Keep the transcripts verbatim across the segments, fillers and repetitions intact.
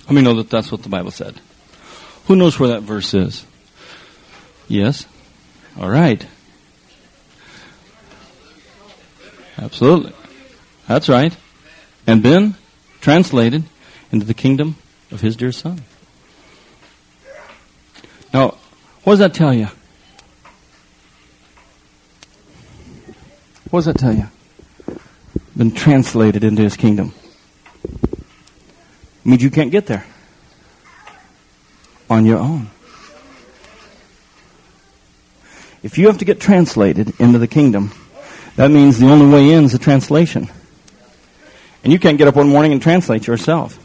Let me know that that's what the Bible said. Who knows where that verse is? Yes? All right. Absolutely. That's right. And been translated into the kingdom of his dear Son. Now, what does that tell you? What does that tell you? Been translated into his kingdom. It means you can't get there on your own. If you have to get translated into the kingdom, that means the only way in is a translation. And you can't get up one morning and translate yourself.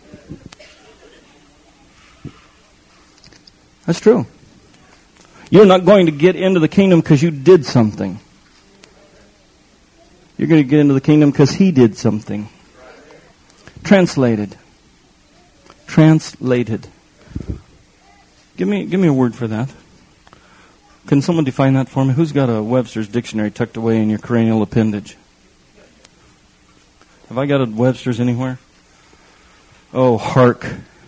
That's true. You're not going to get into the kingdom because you did something. You're going to get into the kingdom because he did something. Translated. Translated. Give me, give me a word for that. Can someone define that for me? Who's got a Webster's dictionary tucked away in your cranial appendage? Have I got a Webster's anywhere? Oh, hark.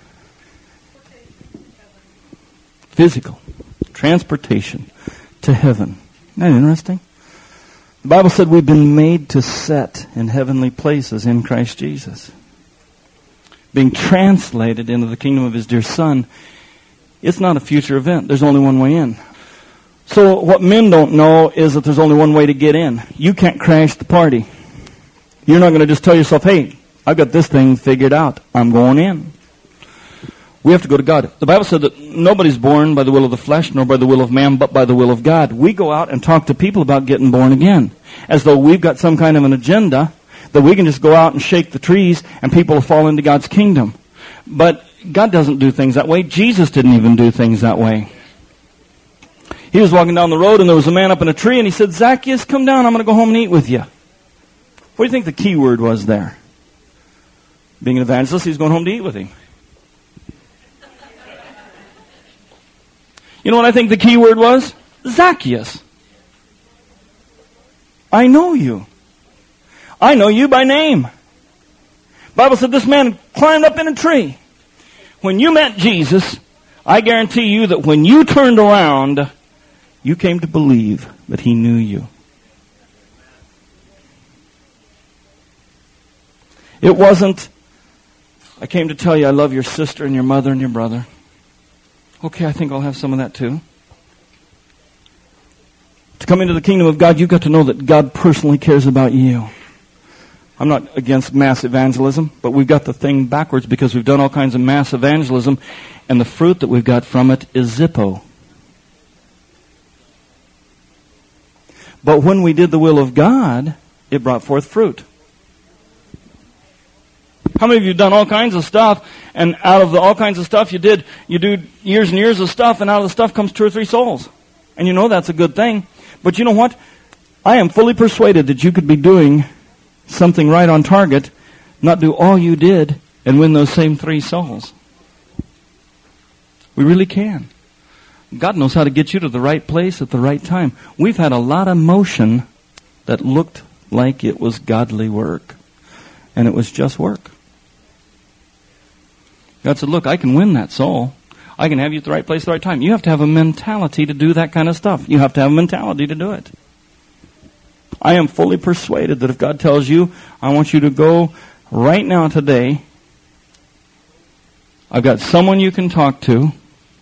Physical. Transportation to heaven. Isn't that interesting? The Bible said we've been made to set in heavenly places in Christ Jesus. Being translated into the kingdom of his dear Son, it's not a future event. There's only one way in. So what men don't know is that there's only one way to get in. You can't crash the party. You're not going to just tell yourself, hey, I've got this thing figured out. I'm going in. We have to go to God. The Bible said that nobody's born by the will of the flesh, nor by the will of man, but by the will of God. We go out and talk to people about getting born again, as though we've got some kind of an agenda that we can just go out and shake the trees and people will fall into God's kingdom. But God doesn't do things that way. Jesus didn't even do things that way. He was walking down the road and there was a man up in a tree and he said, Zacchaeus, come down, I'm going to go home and eat with you. What do you think the key word was there? Being an evangelist, he's going home to eat with him. You know what I think the key word was? Zacchaeus. I know you. I know you by name. The Bible said this man climbed up in a tree. When you met Jesus, I guarantee you that when you turned around, you came to believe that he knew you. It wasn't, I came to tell you I love your sister and your mother and your brother. Okay, I think I'll have some of that too. To come into the kingdom of God, you've got to know that God personally cares about you. I'm not against mass evangelism, but we've got the thing backwards because we've done all kinds of mass evangelism, and the fruit that we've got from it is Zippo. But when we did the will of God, it brought forth fruit. How many of you have done all kinds of stuff, and out of the all kinds of stuff you did, you do years and years of stuff, and out of the stuff comes two or three souls. And you know that's a good thing. But you know what? I am fully persuaded that you could be doing something right on target, not do all you did, and win those same three souls. We really can. God knows how to get you to the right place at the right time. We've had a lot of motion that looked like it was godly work. And it was just work. God said, look, I can win that soul. I can have you at the right place at the right time. You have to have a mentality to do that kind of stuff. You have to have a mentality to do it. I am fully persuaded that if God tells you, I want you to go right now today, I've got someone you can talk to,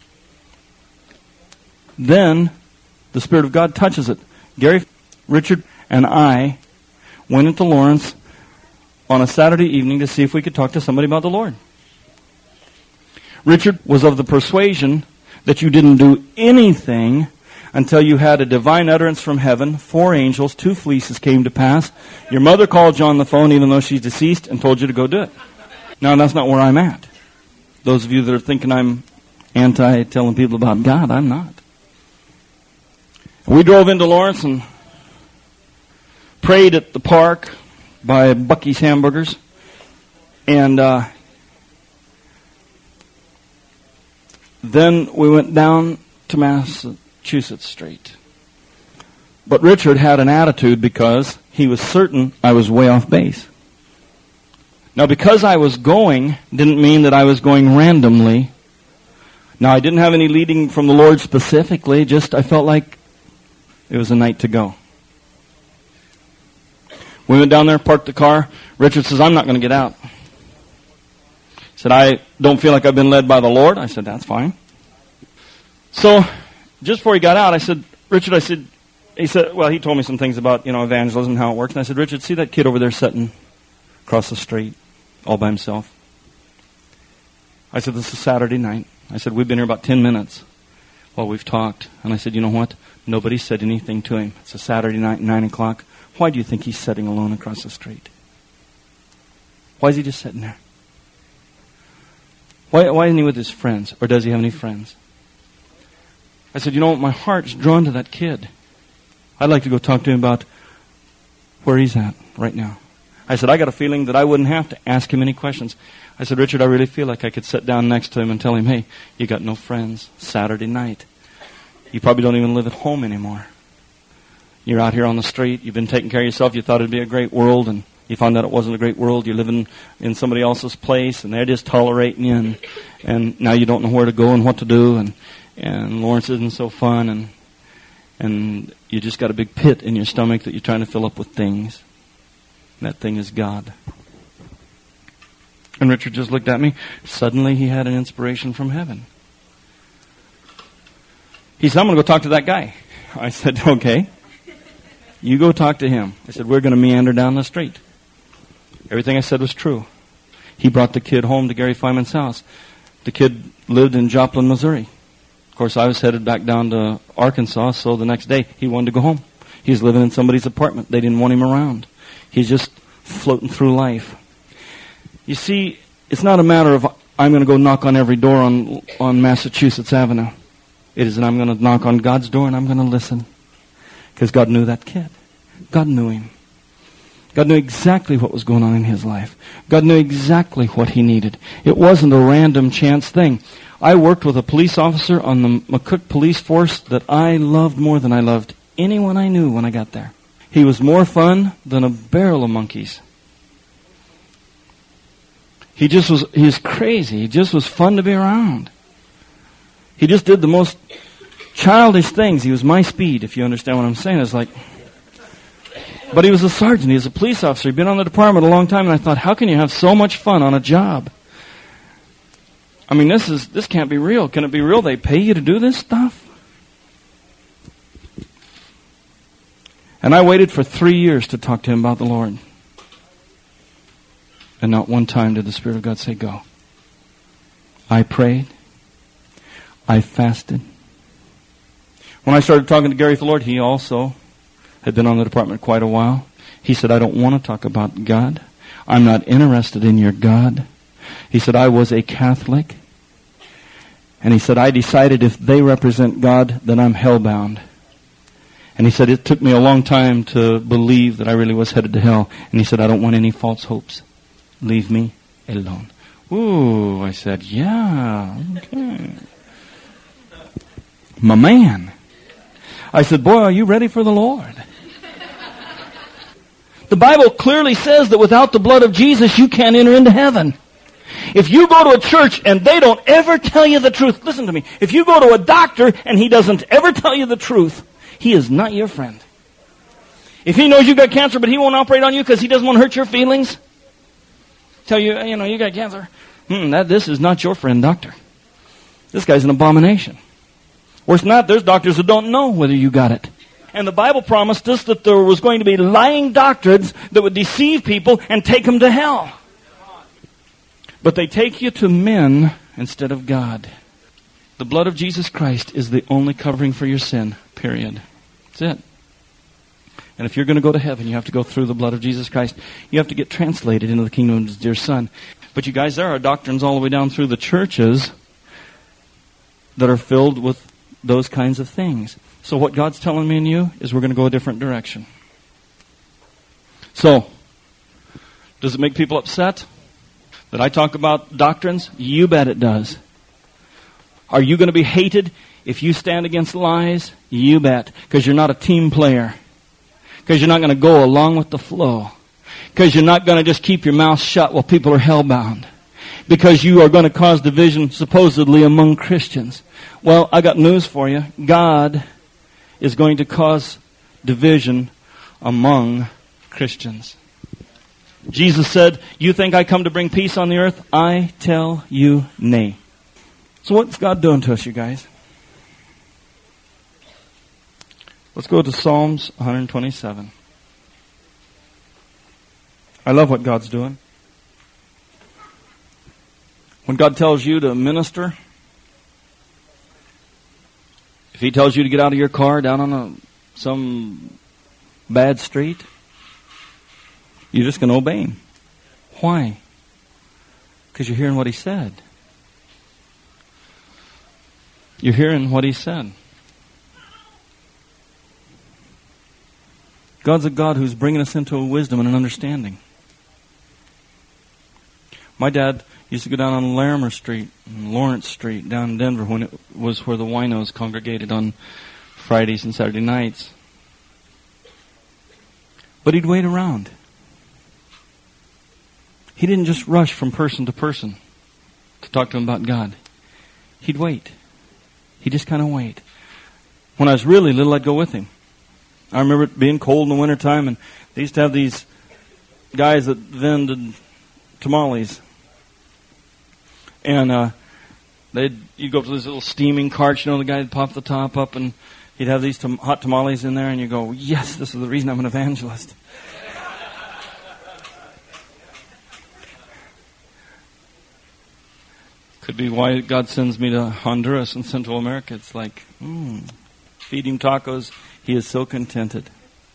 then the Spirit of God touches it. Gary, Richard, and I went into Lawrence on a Saturday evening to see if we could talk to somebody about the Lord. Richard was of the persuasion that you didn't do anything until you had a divine utterance from heaven. Four angels, two fleeces came to pass. Your mother called you on the phone even though she's deceased and told you to go do it. Now that's not where I'm at. Those of you that are thinking I'm anti-telling people about God, I'm not. We drove into Lawrence and prayed at the park by Bucky's Hamburgers. And uh, then we went down to Massachusetts Street. But Richard had an attitude because he was certain I was way off base. Now, because I was going, didn't mean that I was going randomly. Now, I didn't have any leading from the Lord specifically, just I felt like it was a night to go. We went down there, parked the car. Richard says, I'm not going to get out. He said, I don't feel like I've been led by the Lord. I said, that's fine. So, just before he got out, I said, Richard, I said, he said, well, he told me some things about, you know, evangelism and how it works. And I said, Richard, see that kid over there sitting across the street all by himself? I said, this is Saturday night. I said, we've been here about ten minutes while we've talked. And I said, you know what? Nobody said anything to him. It's a Saturday night, nine o'clock. Why do you think he's sitting alone across the street? Why is he just sitting there? Why, why isn't he with his friends? Or does he have any friends? I said, you know what? My heart's drawn to that kid. I'd like to go talk to him about where he's at right now. I said, I got a feeling that I wouldn't have to ask him any questions. I said, Richard, I really feel like I could sit down next to him and tell him, hey, you got no friends. Saturday night. You probably don't even live at home anymore. You're out here on the street. You've been taking care of yourself. You thought it'd be a great world, and you found out it wasn't a great world. You're living in somebody else's place, and they're just tolerating you, and, and now you don't know where to go and what to do, and, and Lawrence isn't so fun, and and you just got a big pit in your stomach that you're trying to fill up with things. And that thing is God. And Richard just looked at me. Suddenly he had an inspiration from heaven. He said, I'm going to go talk to that guy. I said, okay. You go talk to him. I said, we're going to meander down the street. Everything I said was true. He brought the kid home to Gary Fineman's house. The kid lived in Joplin, Missouri. Of course, I was headed back down to Arkansas, so the next day he wanted to go home. He was living in somebody's apartment. They didn't want him around. He's just floating through life. You see, it's not a matter of I'm going to go knock on every door on on Massachusetts Avenue. It is that I'm going to knock on God's door and I'm going to listen. Because God knew that kid. God knew him. God knew exactly what was going on in his life. God knew exactly what he needed. It wasn't a random chance thing. I worked with a police officer on the McCook police force that I loved more than I loved anyone I knew when I got there. He was more fun than a barrel of monkeys. He just was, he was crazy. He just was fun to be around. He just did the most childish things. He was my speed, if you understand what I'm saying. It's like, but he was a sergeant. He was a police officer. He'd been on the department a long time, and I thought, how can you have so much fun on a job? I mean, this is this can't be real. Can it be real? They pay you to do this stuff? And I waited for three years to talk to him about the Lord. And not one time did the Spirit of God say, go. I prayed. I fasted. When I started talking to Gary for the Lord, he also had been on the department quite a while. He said, I don't want to talk about God. I'm not interested in your God. He said, I was a Catholic. And he said, I decided if they represent God, then I'm hellbound. And he said, it took me a long time to believe that I really was headed to hell. And he said, I don't want any false hopes. Leave me alone. Ooh, I said, yeah, okay. My man. I said, boy, are you ready for the Lord? The Bible clearly says that without the blood of Jesus, you can't enter into heaven. If you go to a church and they don't ever tell you the truth, listen to me. If you go to a doctor and he doesn't ever tell you the truth, he is not your friend. If he knows you got cancer, but he won't operate on you because he doesn't want to hurt your feelings, tell you, you know, you got cancer. Hmm, that this is not your friend, doctor. This guy's an abomination. Worse than that, there's doctors who don't know whether you got it. And the Bible promised us that there was going to be lying doctrines that would deceive people and take them to hell. But they take you to men instead of God. The blood of Jesus Christ is the only covering for your sin, period. That's it. And if you're going to go to heaven, you have to go through the blood of Jesus Christ. You have to get translated into the kingdom of His dear Son. But you guys, there are doctrines all the way down through the churches that are filled with those kinds of things. So what God's telling me and you is we're going to go a different direction. So, does it make people upset that I talk about doctrines? You bet it does. Are you going to be hated if you stand against lies? You bet. Because you're not a team player. Because you're not going to go along with the flow. Because you're not going to just keep your mouth shut while people are hellbound. Because you are going to cause division supposedly among Christians. Well, I got news for you. God is going to cause division among Christians. Jesus said, you think I come to bring peace on the earth? I tell you nay. So what's God doing to us, you guys? Let's go to Psalms one twenty-seven. I love what God's doing. When God tells you to minister, if He tells you to get out of your car down on a, some bad street, you're just going to obey Him. Why? Because you're hearing what He said. You're hearing what He said. God's a God who's bringing us into a wisdom and an understanding. My dad used to go down on Larimer Street and Lawrence Street down in Denver when it was where the winos congregated on Fridays and Saturday nights. But he'd wait around. He didn't just rush from person to person to talk to them about God. He'd wait. He'd just kind of wait. When I was really little, I'd go with him. I remember it being cold in the wintertime, and they used to have these guys that vended tamales. And uh, they'd you'd go up to these little steaming carts, you know, the guy would pop the top up, and he'd have these tam- hot tamales in there, and you go, yes, this is the reason I'm an evangelist. Could be why God sends me to Honduras and Central America. It's like, mm, feed him tacos. He is so contented.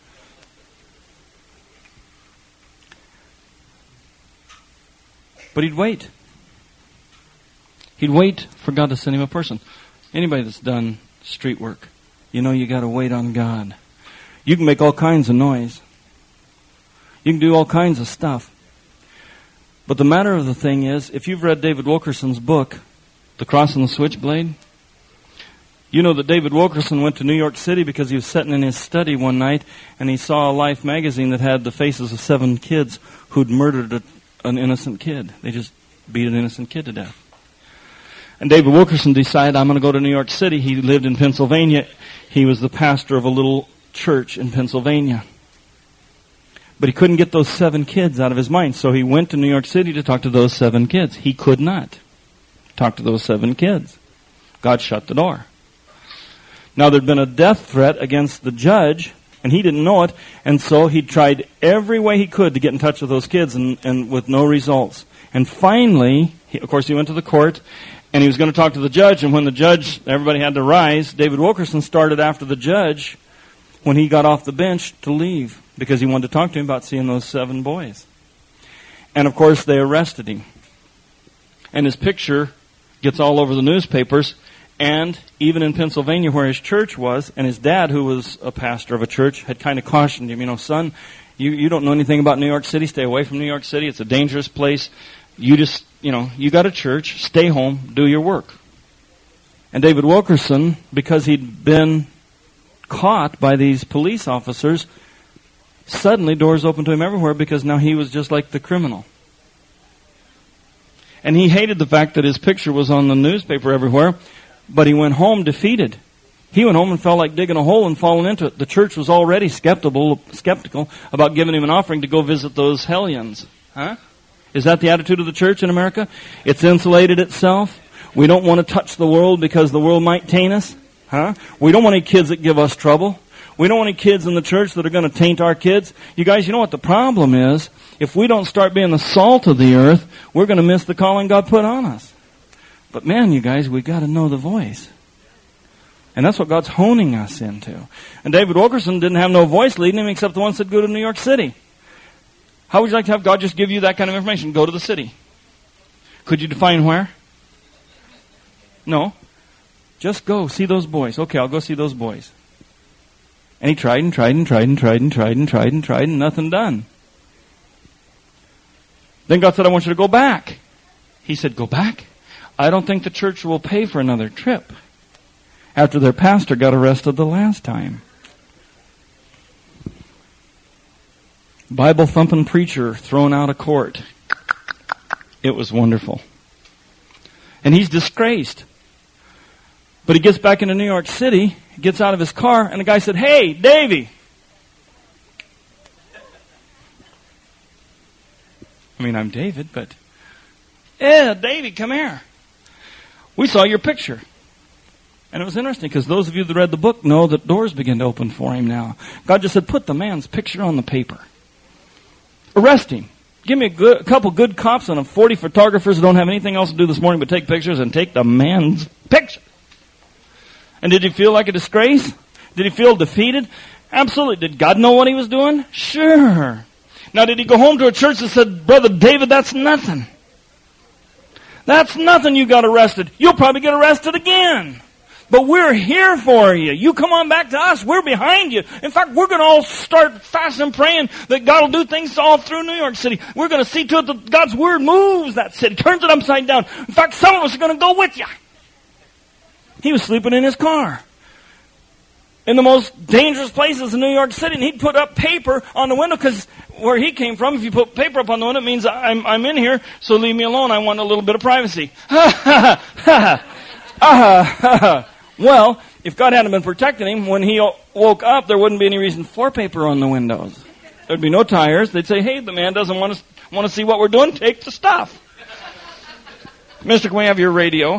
But he'd wait. He'd wait for God to send him a person. Anybody that's done street work, you know you got to wait on God. You can make all kinds of noise. You can do all kinds of stuff. But the matter of the thing is, if you've read David Wilkerson's book, The Cross and the Switchblade, you know that David Wilkerson went to New York City because he was sitting in his study one night and he saw a Life magazine that had the faces of seven kids who'd murdered a, an innocent kid. They just beat an innocent kid to death. And David Wilkerson decided, I'm going to go to New York City. He lived in Pennsylvania. He was the pastor of a little church in Pennsylvania. But he couldn't get those seven kids out of his mind. So he went to New York City to talk to those seven kids. He could not talk to those seven kids. God shut the door. Now there'd been a death threat against the judge, and he didn't know it, and so he tried every way he could to get in touch with those kids, and, and with no results. And finally, he, of course, he went to the court, and he was going to talk to the judge, and when the judge, everybody had to rise, David Wilkerson started after the judge when he got off the bench to leave, because he wanted to talk to him about seeing those seven boys. And of course, they arrested him. And his picture gets all over the newspapers, and even in Pennsylvania where his church was, and his dad, who was a pastor of a church, had kind of cautioned him, you know, son, you, you don't know anything about New York City, stay away from New York City, it's a dangerous place. You just, you know, you got a church, stay home, do your work. And David Wilkerson, because he'd been caught by these police officers, suddenly doors opened to him everywhere because now he was just like the criminal. And he hated the fact that his picture was on the newspaper everywhere, but he went home defeated. He went home and felt like digging a hole and falling into it. The church was already skeptical, skeptical about giving him an offering to go visit those hellions. Huh? Is that the attitude of the church in America? It's insulated itself. We don't want to touch the world because the world might taint us. Huh? We don't want any kids that give us trouble. We don't want any kids in the church that are going to taint our kids. You guys, you know what the problem is? If we don't start being the salt of the earth, we're going to miss the calling God put on us. But man, you guys, we got to know the voice. And that's what God's honing us into. And David Wilkerson didn't have no voice leading him except the one that said, go to New York City. How would you like to have God just give you that kind of information? Go to the city. Could you define where? No. Just go, see those boys. Okay, I'll go see those boys. And he tried and tried and tried and tried and tried and tried and tried and nothing done. Then God said, I want you to go back. He said, go back? I don't think the church will pay for another trip. After their pastor got arrested the last time. Bible-thumping preacher thrown out of court. It was wonderful. And he's disgraced. But he gets back into New York City, gets out of his car, and the guy said, "Hey, Davey." I mean, I'm David, but, "Yeah, Davey, come here. We saw your picture." And it was interesting because those of you that read the book know that doors begin to open for him now. God just said, put the man's picture on the paper. Arrest him. Give me a, good, a couple good cops and a forty photographers who don't have anything else to do this morning but take pictures, and take the man's picture. And did he feel like a disgrace? Did he feel defeated? Absolutely. Did God know what he was doing? Sure. Now, did he go home to a church that said, "Brother David, that's nothing. That's nothing, you got arrested. You'll probably get arrested again. But we're here for you. You come on back to us. We're behind you. In fact, we're going to all start fasting and praying that God will do things all through New York City. We're going to see to it that God's Word moves that city, turns it upside down. In fact, some of us are going to go with you." He was sleeping in his car in the most dangerous places in New York City, and he'd put up paper on the window, because where he came from, if you put paper up on the window, it means I'm, I'm in here, so leave me alone. I want a little bit of privacy. Ha ha ha ha. Well, if God hadn't been protecting him, when he woke up, there wouldn't be any reason for paper on the windows. There'd be no tires. They'd say, "Hey, the man doesn't want to want to see what we're doing. Take the stuff." "Mister, can we have your radio?"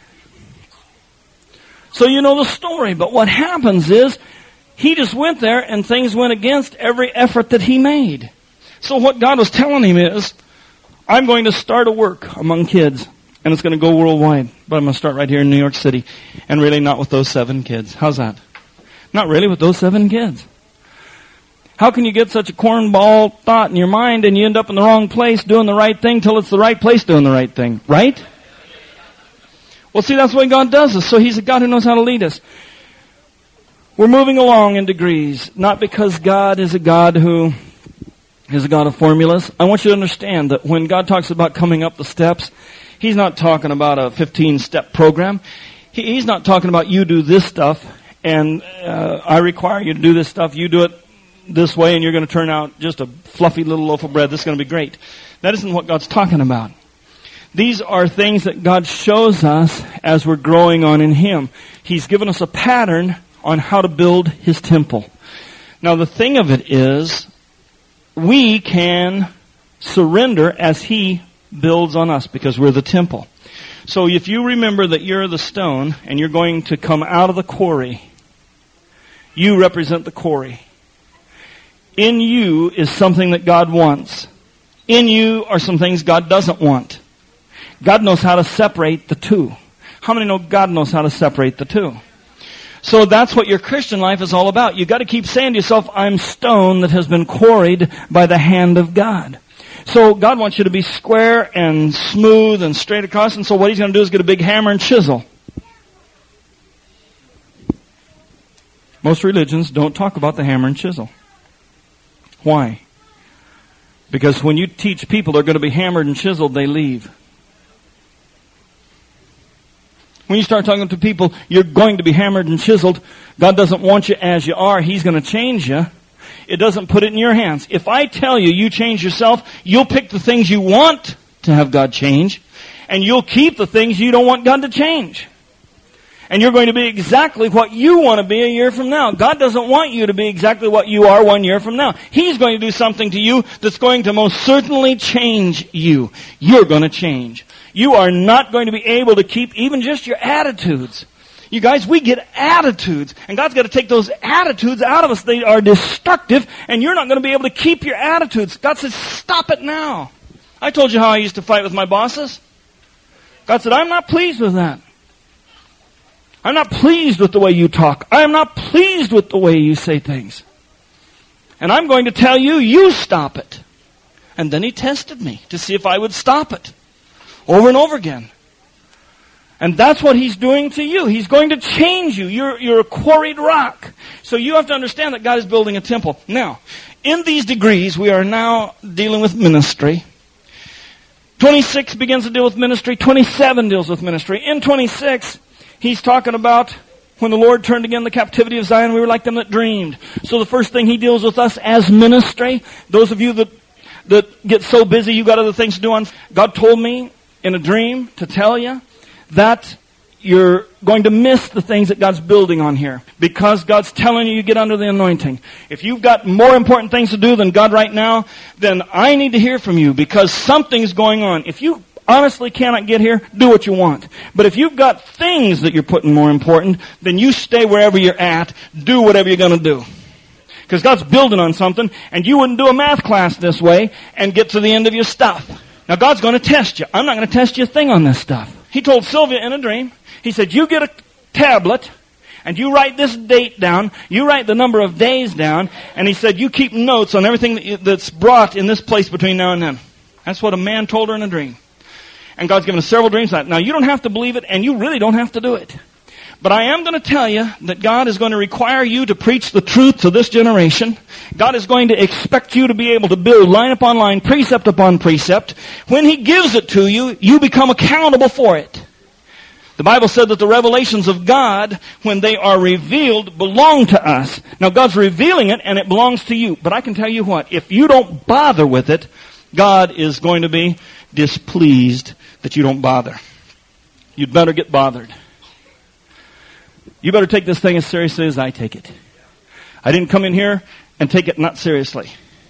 So you know the story. But what happens is, he just went there and things went against every effort that he made. So what God was telling him is, I'm going to start a work among kids. And it's going to go worldwide. But I'm going to start right here in New York City. And really not with those seven kids. How's that? Not really with those seven kids. How can you get such a cornball thought in your mind and you end up in the wrong place doing the right thing till it's the right place doing the right thing? Right? Well, see, that's the way God does us. So He's a God who knows how to lead us. We're moving along in degrees. Not because God is a God who is a God of formulas. I want you to understand that when God talks about coming up the steps, He's not talking about a fifteen-step program. He, he's not talking about you do this stuff and uh, I require you to do this stuff. You do it this way and you're going to turn out just a fluffy little loaf of bread. This is going to be great. That isn't what God's talking about. These are things that God shows us as we're growing on in Him. He's given us a pattern on how to build His temple. Now the thing of it is, we can surrender as He builds on us because we're the temple. So if you remember that you're the stone and you're going to come out of the quarry, you represent the quarry. In you is something that God wants. In you are some things God doesn't want. God knows how to separate the two. How many know God knows how to separate the two? So that's what your Christian life is all about. You've got to keep saying to yourself, I'm stone that has been quarried by the hand of God. So God wants you to be square and smooth and straight across. And so what He's going to do is get a big hammer and chisel. Most religions don't talk about the hammer and chisel. Why? Because when you teach people they're going to be hammered and chiseled, they leave. When you start talking to people, you're going to be hammered and chiseled. God doesn't want you as you are. He's going to change you. It doesn't put it in your hands. If I tell you you change yourself, you'll pick the things you want to have God change, and you'll keep the things you don't want God to change. And you're going to be exactly what you want to be a year from now. God doesn't want you to be exactly what you are one year from now. He's going to do something to you that's going to most certainly change you. You're going to change. You are not going to be able to keep even just your attitudes. You guys, we get attitudes, and God's got to take those attitudes out of us. They are destructive, and you're not going to be able to keep your attitudes. God says, stop it now. I told you how I used to fight with my bosses. God said, I'm not pleased with that. I'm not pleased with the way you talk. I am not pleased with the way you say things. And I'm going to tell you, you stop it. And then He tested me to see if I would stop it. Over and over again. And that's what He's doing to you. He's going to change you. You're, you're a quarried rock. So you have to understand that God is building a temple. Now, in these degrees, we are now dealing with ministry. twenty-six begins to deal with ministry. twenty-seven deals with ministry. In twenty-six, he's talking about When the Lord turned again the captivity of Zion, we were like them that dreamed. So the first thing He deals with us as ministry, those of you that, that get so busy you got other things to do on, God told me in a dream to tell you that you're going to miss the things that God's building on here. Because God's telling you you get under the anointing. If you've got more important things to do than God right now, then I need to hear from you because something's going on. If you honestly cannot get here, do what you want. But if you've got things that you're putting more important, then you stay wherever you're at, do whatever you're going to do. Because God's building on something, and you wouldn't do a math class this way and get to the end of your stuff. Now God's going to test you. I'm not going to test you a thing on this stuff. He told Sylvia in a dream, He said, you get a tablet, and you write this date down, you write the number of days down, and He said, you keep notes on everything that you, that's brought in this place between now and then. That's what a man told her in a dream. And God's given us several dreams. Now, you don't have to believe it, and you really don't have to do it. But I am going to tell you that God is going to require you to preach the truth to this generation. God is going to expect you to be able to build line upon line, precept upon precept. When He gives it to you, you become accountable for it. The Bible said that the revelations of God, when they are revealed, belong to us. Now, God's revealing it, and it belongs to you. But I can tell you what, if you don't bother with it, God is going to be displeased that you don't bother. You'd better get bothered. You better take this thing as seriously as I take it. I didn't come in here and take it not seriously.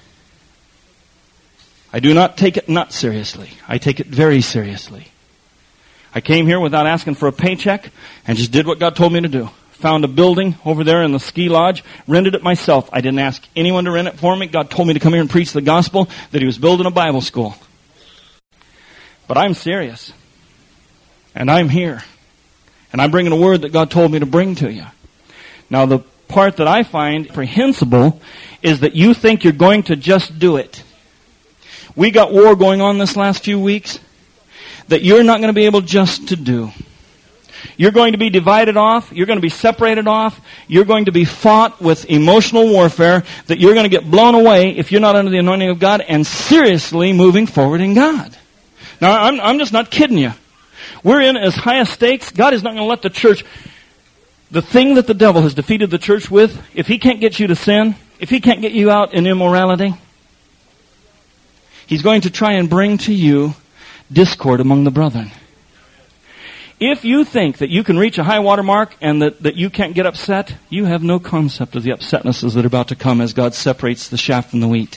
I do not take it not seriously. I take it very seriously. I came here without asking for a paycheck and just did what God told me to do. Found a building over there in the ski lodge, rented it myself. I didn't ask anyone to rent it for me. God told me to come here and preach the gospel, that He was building a Bible school. But I'm serious. And I'm here. And I'm bringing a word that God told me to bring to you. Now, the part that I find reprehensible is that you think you're going to just do it. We got war going on this last few weeks that you're not going to be able just to do. You're going to be divided off. You're going to be separated off. You're going to be fought with emotional warfare that you're going to get blown away if you're not under the anointing of God and seriously moving forward in God. Now, I'm, I'm just not kidding you. We're in as high a stakes. God is not going to let the church, the thing that the devil has defeated the church with, if he can't get you to sin, if he can't get you out in immorality, he's going to try and bring to you discord among the brethren. If you think that you can reach a high water mark and that, that you can't get upset, you have no concept of the upsetnesses that are about to come as God separates the chaff from the wheat.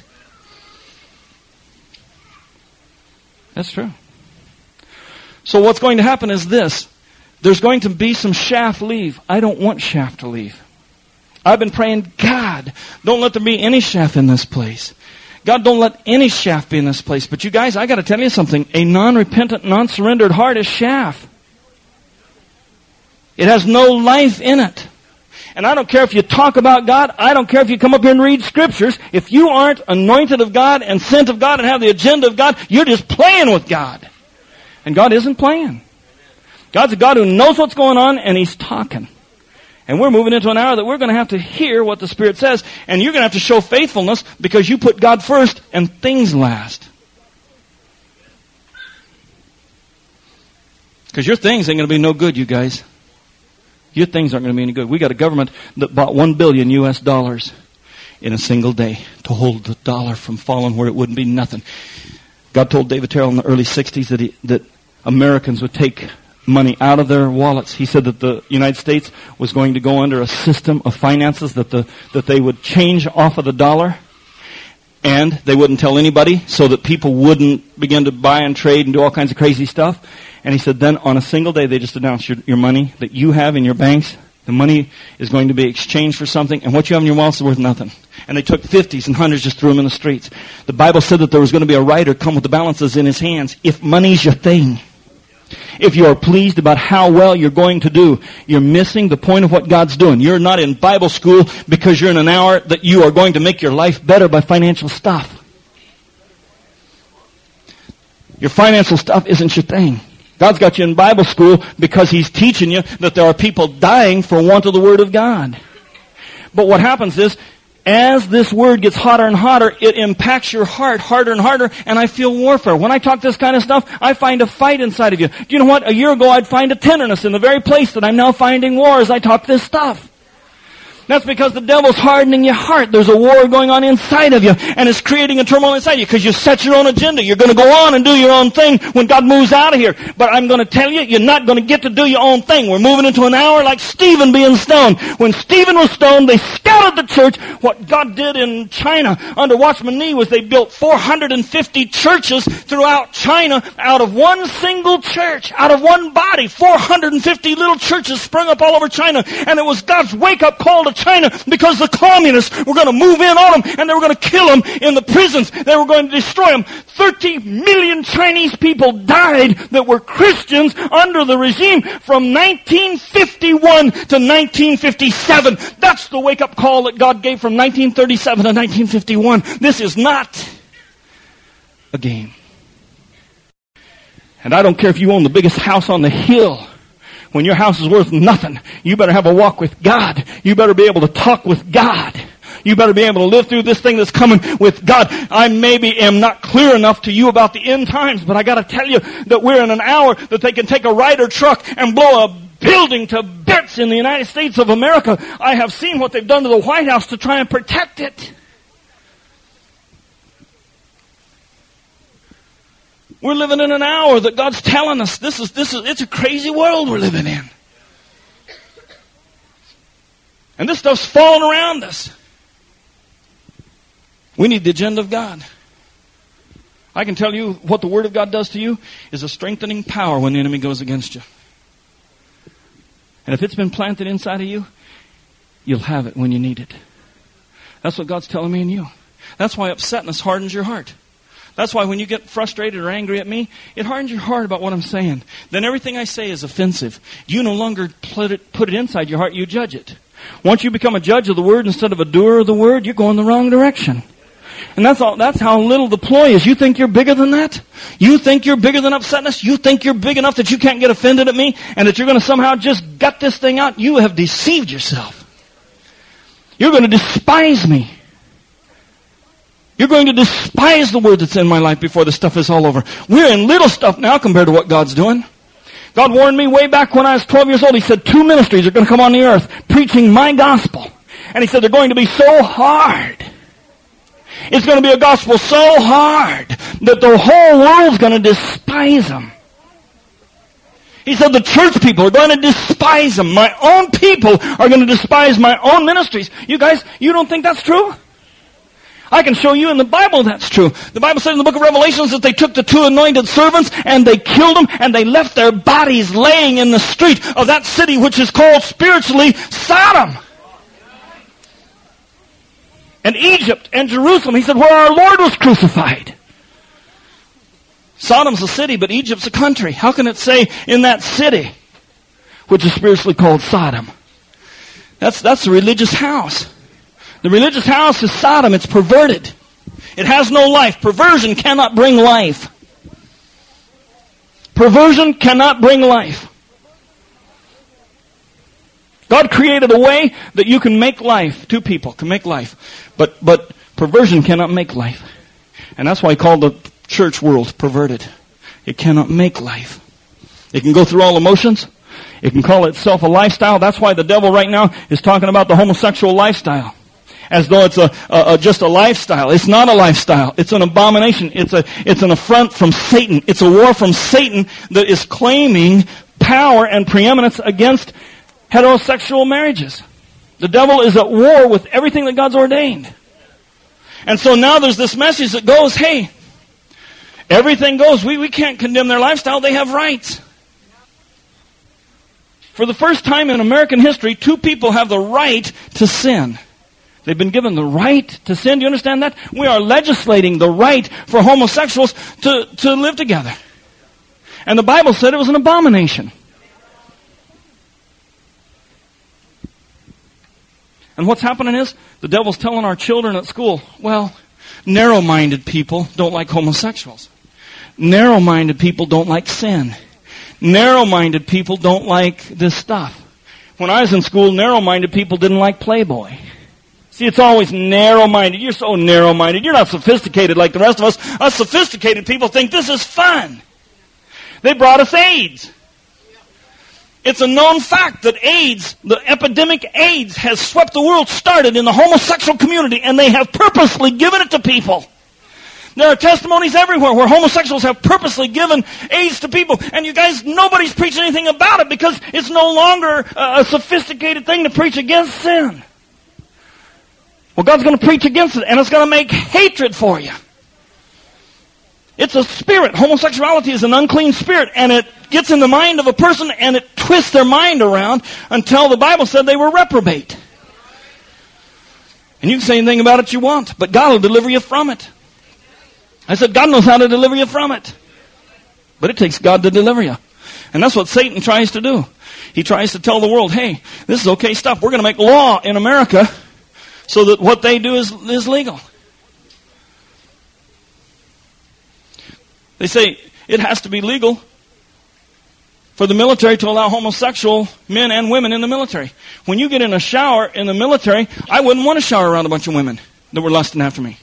That's true. So what's going to happen is this. There's going to be some chaff leave. I don't want chaff to leave. I've been praying, God, don't let there be any chaff in this place. God, don't let any chaff be in this place. But you guys, I got to tell you something. A non-repentant, non-surrendered heart is chaff. It has no life in it. And I don't care if you talk about God. I don't care if you come up here and read scriptures. If you aren't anointed of God and sent of God and have the agenda of God, you're just playing with God. And God isn't playing. God's a God who knows what's going on, and He's talking. And we're moving into an hour that we're going to have to hear what the Spirit says. And you're going to have to show faithfulness because you put God first and things last. Because your things ain't going to be no good, you guys. Your things aren't going to be any good. We got a government that bought one billion U S dollars in a single day to hold the dollar from falling where it wouldn't be nothing. God told David Terrell in the early sixties that he, that Americans would take money out of their wallets. He said that the United States was going to go under a system of finances that the that they would change off of the dollar, and they wouldn't tell anybody so that people wouldn't begin to buy and trade and do all kinds of crazy stuff. And he said then on a single day they just announced your, your money that you have in your banks, the money is going to be exchanged for something, and what you have in your wallet is worth nothing. And they took fifties and hundreds, just threw them in the streets. The Bible said that there was going to be a writer come with the balances in his hands. If money's your thing, if you are pleased about how well you're going to do, you're missing the point of what God's doing. You're not in Bible school because you're in an hour that you are going to make your life better by financial stuff. Your financial stuff isn't your thing. God's got you in Bible school because He's teaching you that there are people dying for want of the Word of God. But what happens is, as this word gets hotter and hotter, it impacts your heart harder and harder, and I feel warfare. When I talk this kind of stuff, I find a fight inside of you. Do you know what? A year ago, I'd find a tenderness in the very place that I'm now finding war as I talk this stuff. That's because the devil's hardening your heart. There's a war going on inside of you, and it's creating a turmoil inside you because you set your own agenda. You're going to go on and do your own thing when God moves out of here. But I'm going to tell you, you're not going to get to do your own thing. We're moving into an hour like Stephen being stoned. When Stephen was stoned, they scattered the church. What God did in China under Watchman Nee was they built four hundred fifty churches throughout China out of one single church, out of one body. four hundred fifty little churches sprung up all over China, and it was God's wake-up call to China because the communists were going to move in on them and they were going to kill them in the prisons. They were going to destroy them. thirty million Chinese people died that were Christians under the regime from nineteen fifty-one to nineteen fifty-seven. That's the wake-up call that God gave from nineteen thirty-seven to nineteen fifty-one. This is not a game. And I don't care if you own the biggest house on the hill. When your house is worth nothing, you better have a walk with God. You better be able to talk with God. You better be able to live through this thing that's coming with God. I maybe am not clear enough to you about the end times, but I got to tell you that we're in an hour that they can take a Ryder truck and blow a building to bits in the United States of America. I have seen what they've done to the White House to try and protect it. We're living in an hour that God's telling us this is, this is, it's a crazy world we're living in. And this stuff's falling around us. We need the agenda of God. I can tell you what the Word of God does to you is a strengthening power when the enemy goes against you. And if it's been planted inside of you, you'll have it when you need it. That's what God's telling me and you. That's why upsetness hardens your heart. That's why when you get frustrated or angry at me, it hardens your heart about what I'm saying. Then everything I say is offensive. You no longer put it, put it inside your heart, you judge it. Once you become a judge of the Word instead of a doer of the Word, you're going the wrong direction. And that's all, that's how little the ploy is. You think you're bigger than that? You think you're bigger than upsetness? You think you're big enough that you can't get offended at me and that you're going to somehow just gut this thing out? You have deceived yourself. You're going to despise me. You're going to despise the Word that's in my life before the stuff is all over. We're in little stuff now compared to what God's doing. God warned me way back when I was twelve years old. He said two ministries are going to come on the earth preaching my gospel. And he said they're going to be so hard. It's going to be a gospel so hard that the whole world's going to despise them. He said the church people are going to despise them. My own people are going to despise my own ministries. You guys, you don't think that's true? I can show you in the Bible that's true. The Bible said in the book of Revelations that they took the two anointed servants and they killed them and they left their bodies laying in the street of that city which is called spiritually Sodom. And Egypt and Jerusalem, he said, where our Lord was crucified. Sodom's a city, but Egypt's a country. How can it say in that city, which is spiritually called Sodom? That's, that's a religious house. The religious house is Sodom. It's perverted. It has no life. Perversion cannot bring life. Perversion cannot bring life. God created a way that you can make life. Two people can make life. But, but perversion cannot make life. And that's why he called the church world perverted. It cannot make life. It can go through all emotions. It can call itself a lifestyle. That's why the devil right now is talking about the homosexual lifestyle. As though it's a, a, a just a lifestyle. It's not a lifestyle. It's an abomination. It's a it's an affront from Satan. It's a war from Satan that is claiming power and preeminence against heterosexual marriages. The devil is at war with everything that God's ordained. And so now there's this message that goes, hey, everything goes. We, we can't condemn their lifestyle. They have rights. For the first time in American history, two people have the right to sin. They've been given the right to sin. Do you understand that? We are legislating the right for homosexuals to, to live together. And the Bible said it was an abomination. And what's happening is, the devil's telling our children at school, well, narrow-minded people don't like homosexuals. Narrow-minded people don't like sin. Narrow-minded people don't like this stuff. When I was in school, narrow-minded people didn't like Playboy. See, it's always narrow-minded. You're so narrow-minded. You're not sophisticated like the rest of us. Us sophisticated people think this is fun. They brought us AIDS. It's a known fact that AIDS, the epidemic AIDS, has swept the world, started in the homosexual community, and they have purposely given it to people. There are testimonies everywhere where homosexuals have purposely given AIDS to people. And you guys, nobody's preaching anything about it because it's no longer a sophisticated thing to preach against sin. Well, God's going to preach against it, and it's going to make hatred for you. It's a spirit. Homosexuality is an unclean spirit, and it gets in the mind of a person, and it twists their mind around until the Bible said they were reprobate. And you can say anything about it you want, but God will deliver you from it. I said, God knows how to deliver you from it. But it takes God to deliver you. And that's what Satan tries to do. He tries to tell the world, hey, this is okay stuff. We're going to make law in America so that what they do is, is legal. They say it has to be legal for the military to allow homosexual men and women in the military. When you get in a shower in the military, I wouldn't want to shower around a bunch of women that were lusting after me.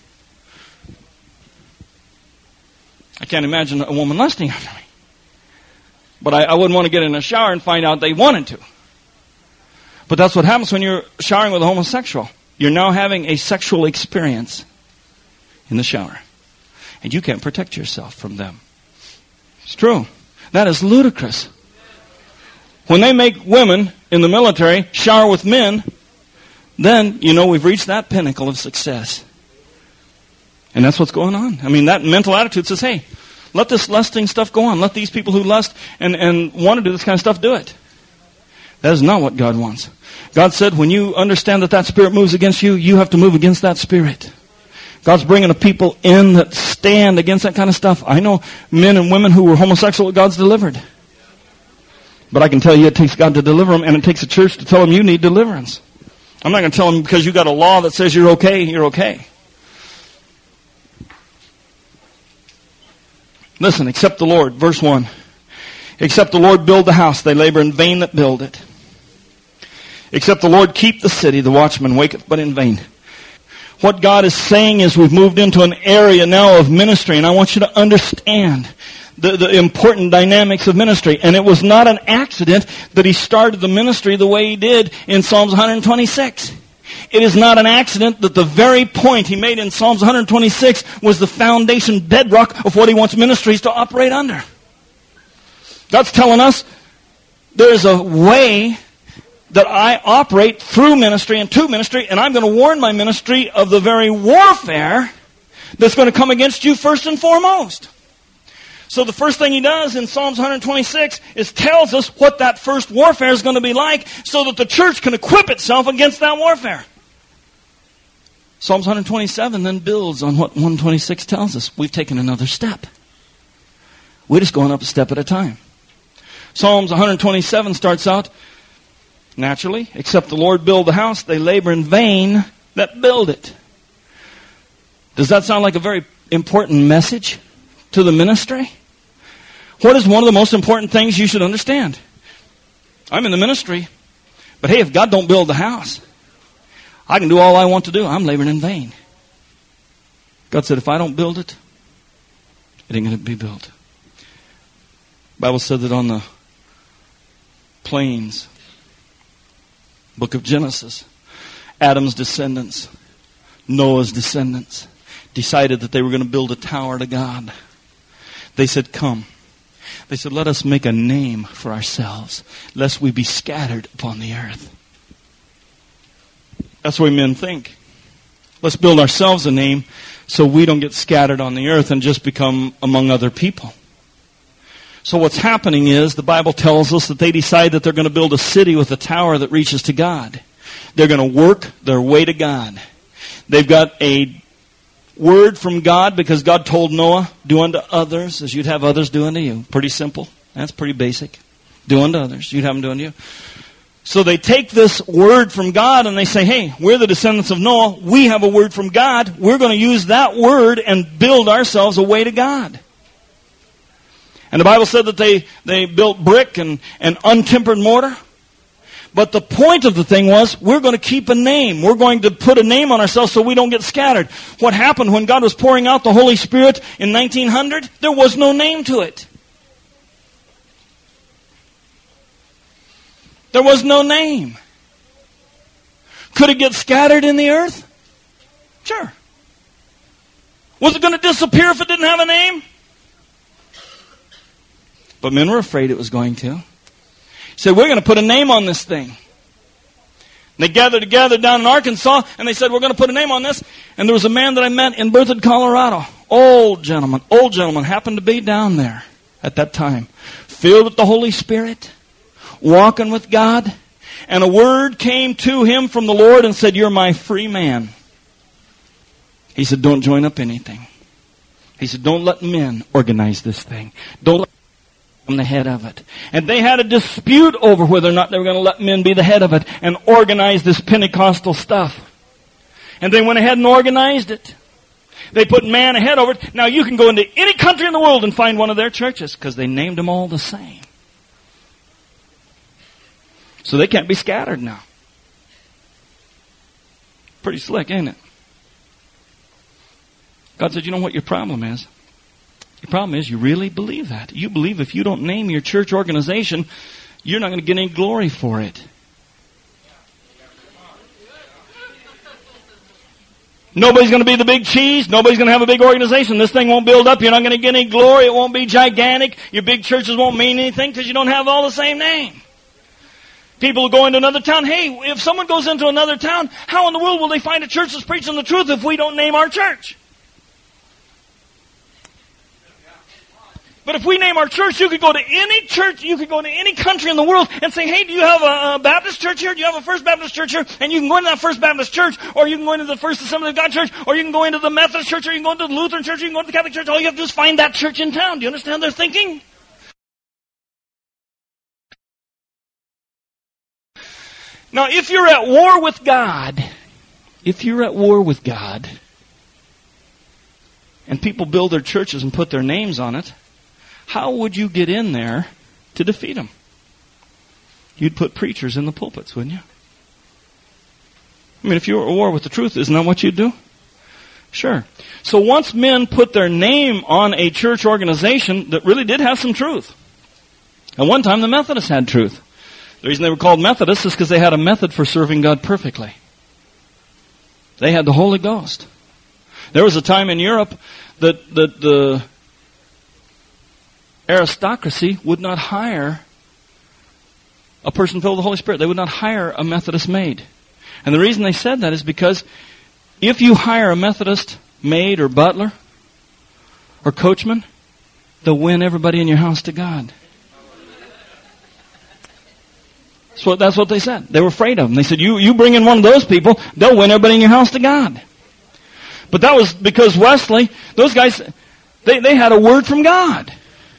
I can't imagine a woman lusting after me. But I, I wouldn't want to get in a shower and find out they wanted to. But that's what happens when you're showering with a homosexual. You're now having a sexual experience in the shower. And you can't protect yourself from them. It's true. That is ludicrous. When they make women in the military shower with men, then, you know, we've reached that pinnacle of success. And that's what's going on. I mean, that mental attitude says, hey, let this lusting stuff go on. Let these people who lust and, and want to do this kind of stuff do it. That is not what God wants. God said when you understand that that spirit moves against you, you have to move against that spirit. God's bringing a people in that stand against that kind of stuff. I know men and women who were homosexual that God's delivered. But I can tell you it takes God to deliver them, and it takes a church to tell them you need deliverance. I'm not going to tell them because you got a law that says you're okay, you're okay. Listen, except the Lord, verse one. Except the Lord build the house, they labor in vain that build it. Except the Lord keep the city, the watchman waketh but in vain. What God is saying is we've moved into an area now of ministry, and I want you to understand the, the important dynamics of ministry. And it was not an accident that he started the ministry the way he did in Psalms one twenty-six. It is not an accident that the very point he made in Psalms one twenty-six was the foundation bedrock of what he wants ministries to operate under. God's telling us there's a way that I operate through ministry and to ministry, and I'm going to warn my ministry of the very warfare that's going to come against you first and foremost. So the first thing he does in Psalms one twenty-six is tells us what that first warfare is going to be like so that the church can equip itself against that warfare. Psalms one twenty-seven then builds on what one twenty-six tells us. We've taken another step. We're just going up a step at a time. Psalms one twenty-seven starts out, naturally, except the Lord build the house, they labor in vain that build it. Does that sound like a very important message to the ministry? What is one of the most important things you should understand? I'm in the ministry, but hey, if God don't build the house, I can do all I want to do. I'm laboring in vain. God said, if I don't build it, it ain't going to be built. The Bible said that on the plains, book of Genesis, Adam's descendants, Noah's descendants, decided that they were going to build a tower to God. They said, come. They said, let us make a name for ourselves, lest we be scattered upon the earth. That's the way men think. Let's build ourselves a name so we don't get scattered on the earth and just become among other people. So what's happening is the Bible tells us that they decide that they're going to build a city with a tower that reaches to God. They're going to work their way to God. They've got a word from God because God told Noah, do unto others as you'd have others do unto you. Pretty simple. That's pretty basic. Do unto others. You'd have them do unto you. So they take this word from God and they say, hey, we're the descendants of Noah. We have a word from God. We're going to use that word and build ourselves a way to God. And the Bible said that they, they built brick and, and untempered mortar. But the point of the thing was, we're going to keep a name. We're going to put a name on ourselves so we don't get scattered. What happened when God was pouring out the Holy Spirit in nineteen hundred? There was no name to it. There was no name. Could it get scattered in the earth? Sure. Was it going to disappear if it didn't have a name? But men were afraid it was going to. He said, we're going to put a name on this thing. And they gathered together down in Arkansas, and they said, we're going to put a name on this. And there was a man that I met in Berthoud, Colorado. Old gentleman, old gentleman, happened to be down there at that time. Filled with the Holy Spirit, walking with God. And a word came to him from the Lord and said, you're my free man. He said, don't join up anything. He said, don't let men organize this thing. Don't let I'm the head of it. And they had a dispute over whether or not they were going to let men be the head of it and organize this Pentecostal stuff. And they went ahead and organized it. They put man ahead over it. Now you can go into any country in the world and find one of their churches because they named them all the same. So they can't be scattered now. Pretty slick, ain't it? God said, you know what your problem is? Your problem is you really believe that. You believe if you don't name your church organization, you're not going to get any glory for it. Nobody's going to be the big cheese. Nobody's going to have a big organization. This thing won't build up. You're not going to get any glory. It won't be gigantic. Your big churches won't mean anything because you don't have all the same name. People go into another town. Hey, if someone goes into another town, how in the world will they find a church that's preaching the truth if we don't name our church? But if we name our church, you could go to any church, you could go to any country in the world and say, hey, do you have a, a Baptist church here? Do you have a First Baptist church here? And you can go into that First Baptist church, or you can go into the First Assembly of God church, or you can go into the Methodist church, or you can go into the Lutheran church, or you can go into the Catholic church. All you have to do is find that church in town. Do you understand their thinking? Now, if you're at war with God, if you're at war with God, and people build their churches and put their names on it, how would you get in there to defeat them? You'd put preachers in the pulpits, wouldn't you? I mean, if you were at war with the truth, isn't that what you'd do? Sure. So once men put their name on a church organization that really did have some truth. At one time, the Methodists had truth. The reason they were called Methodists is because they had a method for serving God perfectly. They had the Holy Ghost. There was a time in Europe that, that the aristocracy would not hire a person filled with the Holy Spirit. They would not hire a Methodist maid. And the reason they said that is because if you hire a Methodist maid or butler or coachman, they'll win everybody in your house to God. So that's what they said. They were afraid of them. They said, you, you bring in one of those people, they'll win everybody in your house to God. But that was because Wesley, those guys, they, they had a word from God.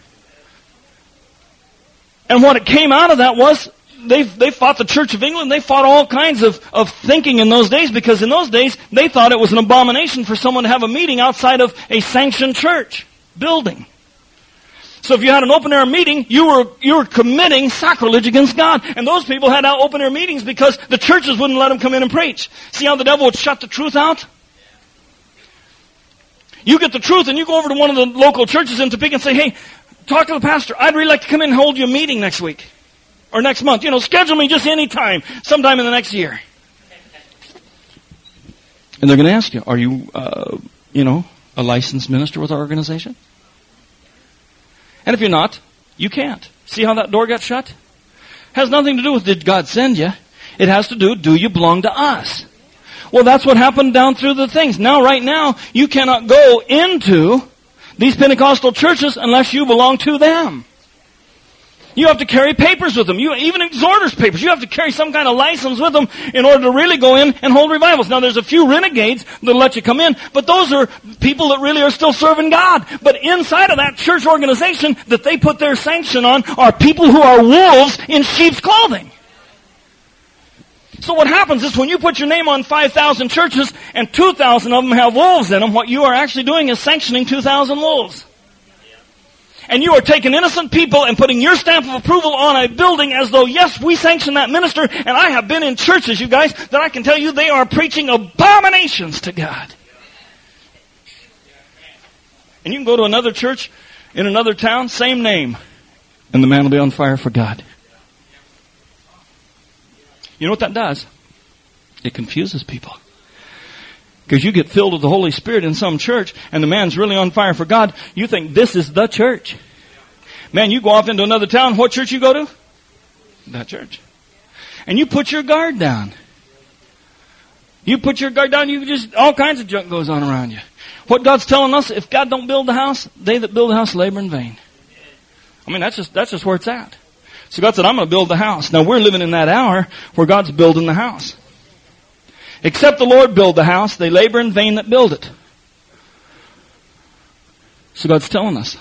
And what it came out of that was, they they fought the Church of England. They fought all kinds of, of thinking in those days, because in those days, they thought it was an abomination for someone to have a meeting outside of a sanctioned church building. So if you had an open-air meeting, you were you were committing sacrilege against God. And those people had open-air meetings because the churches wouldn't let them come in and preach. See how the devil would shut the truth out? You get the truth and you go over to one of the local churches in Topeka and say, hey, talk to the pastor. I'd really like to come in and hold you a meeting next week. Or next month. You know, schedule me just any time. Sometime in the next year. And they're going to ask you, are you, uh, you know, a licensed minister with our organization? And if you're not, you can't. See how that door got shut? It has nothing to do with did God send you. It has to do, do you belong to us? Well, that's what happened down through the things. Now, right now, you cannot go into these Pentecostal churches unless you belong to them. You have to carry papers with them. You, even exhorters' papers. You have to carry some kind of license with them in order to really go in and hold revivals. Now, there's a few renegades that'll let you come in, but those are people that really are still serving God. But inside of that church organization that they put their sanction on are people who are wolves in sheep's clothing. So what happens is when you put your name on five thousand churches and two thousand of them have wolves in them, what you are actually doing is sanctioning two thousand wolves. And you are taking innocent people and putting your stamp of approval on a building as though, yes, we sanction that minister. And I have been in churches, you guys, that I can tell you they are preaching abominations to God. And you can go to another church in another town, same name, and the man will be on fire for God. You know what that does? It confuses people. Because you get filled with the Holy Spirit in some church, and the man's really on fire for God, you think this is the church. Man, you go off into another town, what church you go to? That church. And you put your guard down. You put your guard down, you just, all kinds of junk goes on around you. What God's telling us, if God don't build the house, they that build the house labor in vain. I mean, that's just, that's just where it's at. So God said, I'm going to build the house. Now we're living in that hour where God's building the house. Except the Lord build the house, they labor in vain that build it. So God's telling us.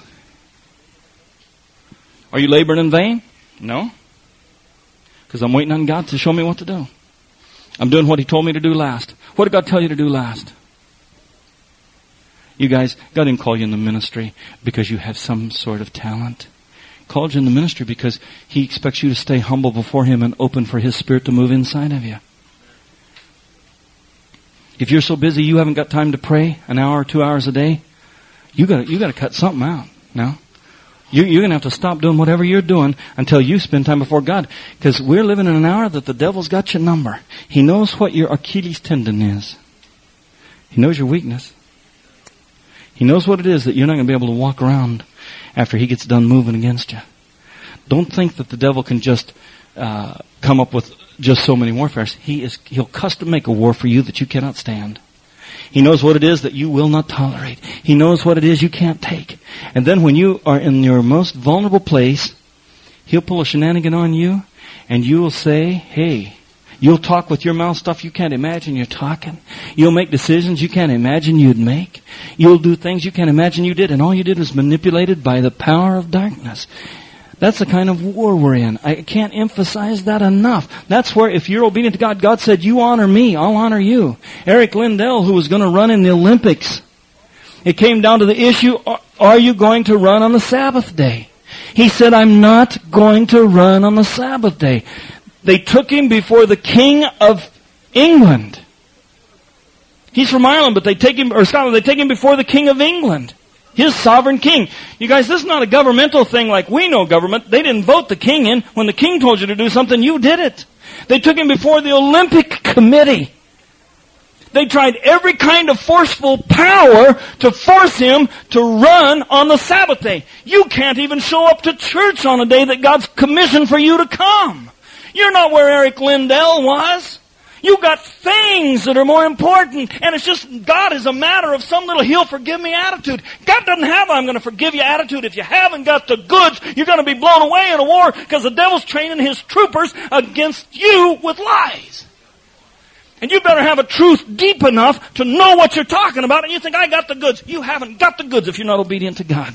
Are you laboring in vain? No. Because I'm waiting on God to show me what to do. I'm doing what He told me to do last. What did God tell you to do last? You guys, God didn't call you in the ministry because you have some sort of talent. He called you in the ministry because He expects you to stay humble before Him and open for His Spirit to move inside of you. If you're so busy you haven't got time to pray an hour or two hours a day, you got you got to cut something out. Now, you, you're going to have to stop doing whatever you're doing until you spend time before God. Because we're living in an hour that the devil's got your number. He knows what your Achilles tendon is. He knows your weakness. He knows what it is that you're not going to be able to walk around after he gets done moving against you. Don't think that the devil can just uh, come up with just so many warfares. He is, he'll custom make a war for you that you cannot stand. He knows what it is that you will not tolerate. He knows what it is you can't take. And then when you are in your most vulnerable place, he'll pull a shenanigan on you, and you will say, hey, you'll talk with your mouth stuff you can't imagine you're talking. You'll make decisions you can't imagine you'd make. You'll do things you can't imagine you did, and all you did was manipulated by the power of darkness. That's the kind of war we're in. I can't emphasize that enough. That's where if you're obedient to God, God said, you honor me, I'll honor you. Eric Lindell, who was going to run in the Olympics, it came down to the issue, are you going to run on the Sabbath day? He said, I'm not going to run on the Sabbath day. They took him before the King of England. He's from Ireland, but they take him, or Scotland, they take him before the King of England. His sovereign king. You guys, this is not a governmental thing like we know government. They didn't vote the king in. When the king told you to do something, you did it. They took him before the Olympic Committee. They tried every kind of forceful power to force him to run on the Sabbath day. You can't even show up to church on a day that God's commissioned for you to come. You're not where Eric Lindell was. You got things that are more important. And it's just, God is a matter of some little he'll forgive me attitude. God doesn't have I'm going to forgive you attitude. If you haven't got the goods, you're going to be blown away in a war because the devil's training his troopers against you with lies. And you better have a truth deep enough to know what you're talking about. And you think, I got the goods. You haven't got the goods if you're not obedient to God.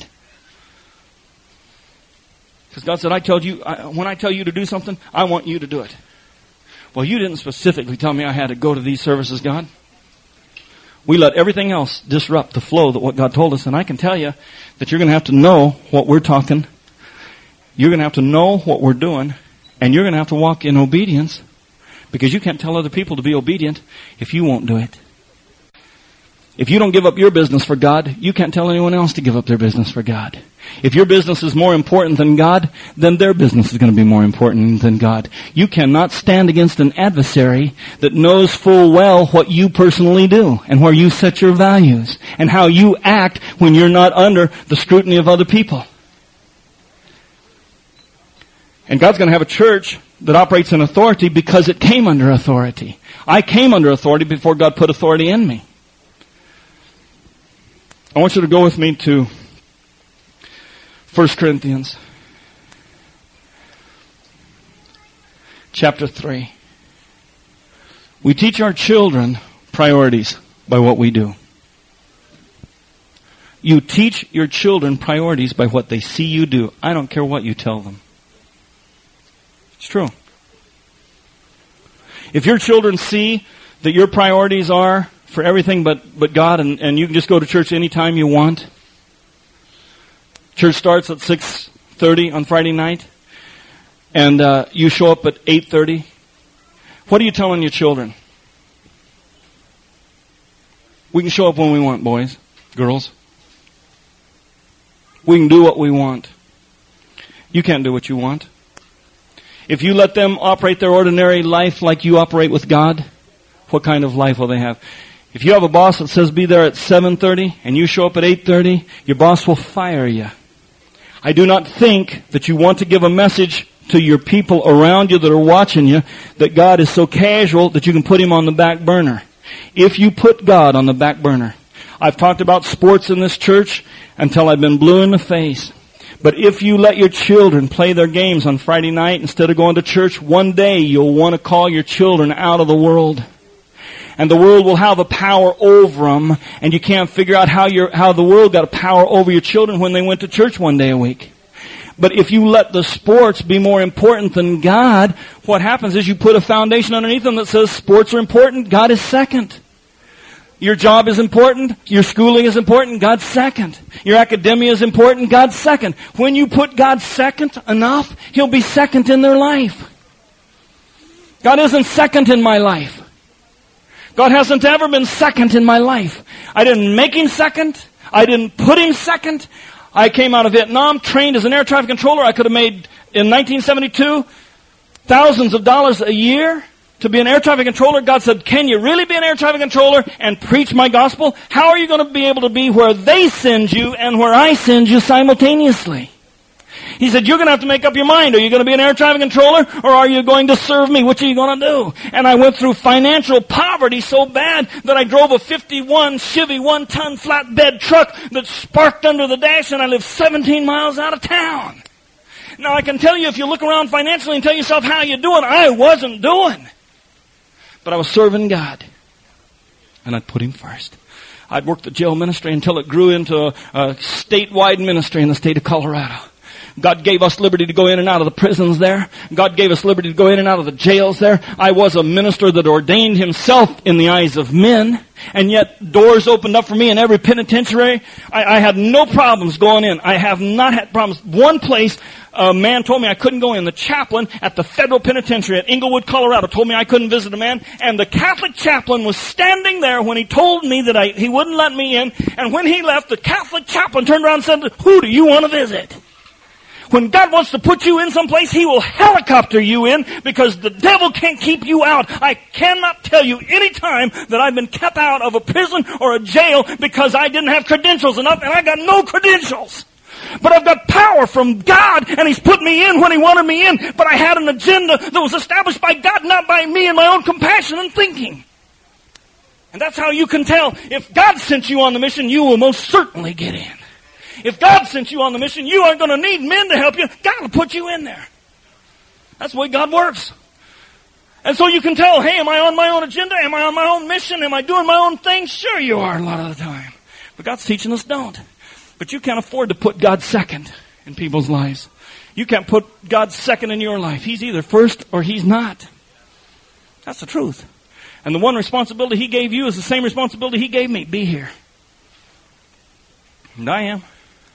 Because God said, I told you, I, when I tell you to do something, I want you to do it. Well, you didn't specifically tell me I had to go to these services, God. We let everything else disrupt the flow that what God told us. And I can tell you that you're going to have to know what we're talking. You're going to have to know what we're doing. And you're going to have to walk in obedience. Because you can't tell other people to be obedient if you won't do it. If you don't give up your business for God, you can't tell anyone else to give up their business for God. If your business is more important than God, then their business is going to be more important than God. You cannot stand against an adversary that knows full well what you personally do and where you set your values and how you act when you're not under the scrutiny of other people. And God's going to have a church that operates in authority because it came under authority. I came under authority before God put authority in me. I want you to go with me to First Corinthians chapter three. We teach our children priorities by what we do. You teach your children priorities by what they see you do. I don't care what you tell them. It's true. If your children see that your priorities are for everything but, but God and, and you can just go to church anytime you want, Church starts at six thirty on Friday night, and uh, you show up at eight thirty. What are you telling your children? We can show up when we want, boys, girls. We can do what we want. You can't do what you want. If you let them operate their ordinary life like you operate with God, what kind of life will they have? If you have a boss that says be there at seven thirty and you show up at eight thirty, your boss will fire you. I do not think that you want to give a message to your people around you that are watching you that God is so casual that you can put Him on the back burner. If you put God on the back burner, I've talked about sports in this church until I've been blue in the face. But if you let your children play their games on Friday night instead of going to church, one day you'll want to call your children out of the world. And the world will have a power over them, and you can't figure out how your how the world got a power over your children when they went to church one day a week. But if you let the sports be more important than God, what happens is you put a foundation underneath them that says sports are important, God is second. Your job is important, your schooling is important, God's second. Your academia is important, God's second. When you put God second enough, He'll be second in their life. God isn't second in my life. God hasn't ever been second in my life. I didn't make Him second. I didn't put Him second. I came out of Vietnam, trained as an air traffic controller. I could have made, in nineteen seventy-two, thousands of dollars a year to be an air traffic controller. God said, can you really be an air traffic controller and preach my gospel? How are you going to be able to be where they send you and where I send you simultaneously? He said, you're going to have to make up your mind. Are you going to be an air traffic controller or are you going to serve me? Which are you going to do? And I went through financial poverty so bad that I drove a fifty-one Chevy one-ton flatbed truck that sparked under the dash, and I lived seventeen miles out of town. Now I can tell you, if you look around financially and tell yourself how you're doing, I wasn't doing. But I was serving God. And I'd put Him first. I'd worked the jail ministry until it grew into a, a statewide ministry in the state of Colorado. God gave us liberty to go in and out of the prisons there. God gave us liberty to go in and out of the jails there. I was a minister that ordained himself in the eyes of men. And yet doors opened up for me in every penitentiary. I, I had no problems going in. I have not had problems. One place, a man told me I couldn't go in. The chaplain at the federal penitentiary at Englewood, Colorado told me I couldn't visit a man. And the Catholic chaplain was standing there when he told me that I, he wouldn't let me in. And when he left, the Catholic chaplain turned around and said, who do you want to visit? When God wants to put you in someplace, He will helicopter you in because the devil can't keep you out. I cannot tell you any time that I've been kept out of a prison or a jail because I didn't have credentials enough, and I got no credentials. But I've got power from God, and He's put me in when He wanted me in. But I had an agenda that was established by God, not by me and my own compassion and thinking. And that's how you can tell. If God sent you on the mission, you will most certainly get in. If God sent you on the mission, you aren't going to need men to help you. God will put you in there. That's the way God works. And so you can tell, hey, am I on my own agenda? Am I on my own mission? Am I doing my own thing? Sure you are a lot of the time. But God's teaching us don't. But you can't afford to put God second in people's lives. You can't put God second in your life. He's either first or He's not. That's the truth. And the one responsibility He gave you is the same responsibility He gave me. Be here. And I am.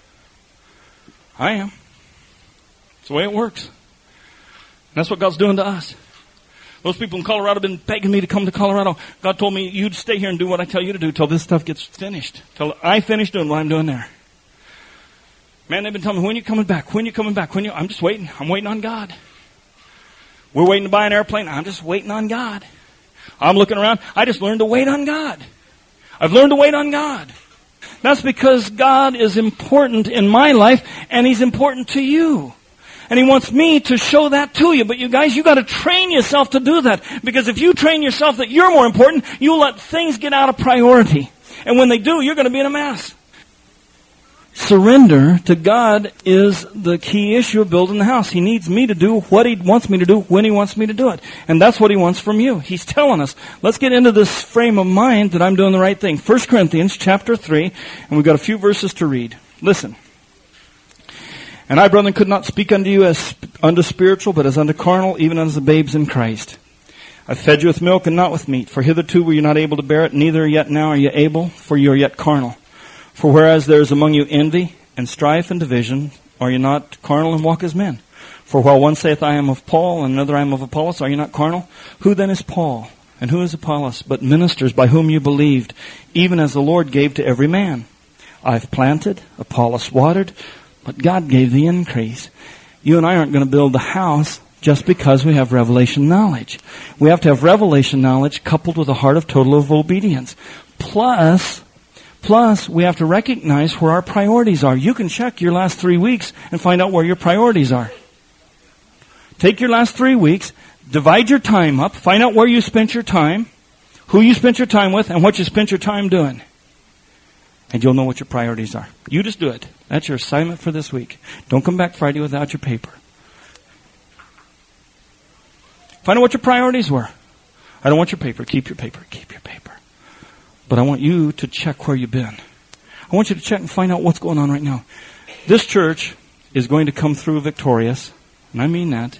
I am. It's the way it works. And that's what God's doing to us. Those people in Colorado have been begging me to come to Colorado. God told me, you'd stay here and do what I tell you to do till this stuff gets finished. Till I finish doing what I'm doing there. Man, they've been telling me, when are you coming back? When are you coming back? When you? I'm just waiting. I'm waiting on God. We're waiting to buy an airplane. I'm just waiting on God. I'm looking around. I just learned to wait on God. I've learned to wait on God. That's because God is important in my life, and He's important to you. And He wants me to show that to you. But you guys, you got to train yourself to do that. Because if you train yourself that you're more important, you'll let things get out of priority. And when they do, you're going to be in a mess. Surrender to God is the key issue of building the house. He needs me to do what He wants me to do when He wants me to do it. And that's what He wants from you. He's telling us. Let's get into this frame of mind that I'm doing the right thing. First Corinthians chapter three, and we've got a few verses to read. Listen. And I, brethren, could not speak unto you as unto spiritual, but as unto carnal, even as the babes in Christ. I fed you with milk and not with meat, for hitherto were you not able to bear it, neither yet now are you able, for you are yet carnal. For whereas there is among you envy and strife and division? Are you not carnal and walk as men? For while one saith, I am of Paul, and another, I am of Apollos, are you not carnal? Who then is Paul, and who is Apollos, but ministers by whom you believed, even as the Lord gave to every man? I've planted, Apollos watered, but God gave the increase. You and I aren't going to build the house just because we have revelation knowledge. We have to have revelation knowledge coupled with a heart of total of obedience. Plus, plus, we have to recognize where our priorities are. You can check your last three weeks and find out where your priorities are. Take your last three weeks, divide your time up, find out where you spent your time, who you spent your time with, and what you spent your time doing. And you'll know what your priorities are. You just do it. That's your assignment for this week. Don't come back Friday without your paper. Find out what your priorities were. I don't want your paper. Keep your paper. Keep your paper. But I want you to check where you've been. I want you to check and find out what's going on right now. This church is going to come through victorious, and I mean that.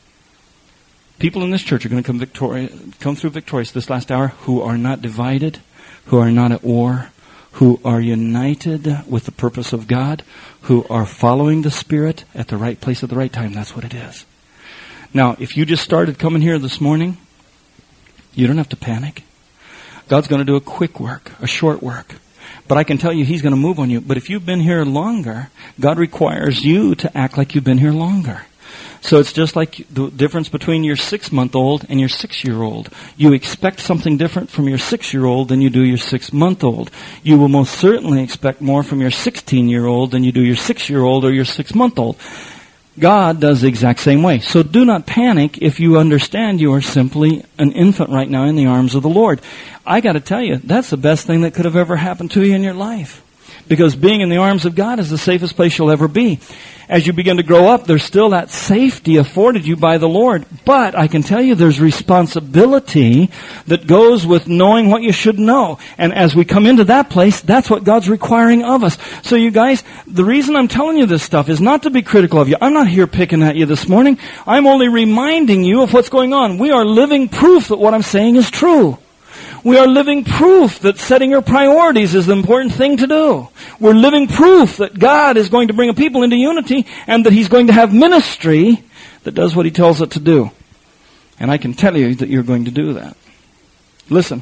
People in this church are going to come victorious, come through victorious this last hour who are not divided, who are not at war, who are united with the purpose of God, who are following the Spirit at the right place at the right time. That's what it is. Now, if you just started coming here this morning, you don't have to panic. God's going to do a quick work, a short work. But I can tell you He's going to move on you. But if you've been here longer, God requires you to act like you've been here longer. So it's just like the difference between your six-month-old and your six-year-old. You expect something different from your six-year-old than you do your six-month-old. You will most certainly expect more from your sixteen-year-old than you do your six-year-old or your six-month-old. God does the exact same way. So do not panic if you understand you are simply an infant right now in the arms of the Lord. I got to tell you, that's the best thing that could have ever happened to you in your life. Because being in the arms of God is the safest place you'll ever be. As you begin to grow up, there's still that safety afforded you by the Lord. But I can tell you there's responsibility that goes with knowing what you should know. And as we come into that place, that's what God's requiring of us. So you guys, the reason I'm telling you this stuff is not to be critical of you. I'm not here picking at you this morning. I'm only reminding you of what's going on. We are living proof that what I'm saying is true. We are living proof that setting your priorities is the important thing to do. We're living proof that God is going to bring a people into unity and that He's going to have ministry that does what He tells it to do. And I can tell you that you're going to do that. Listen.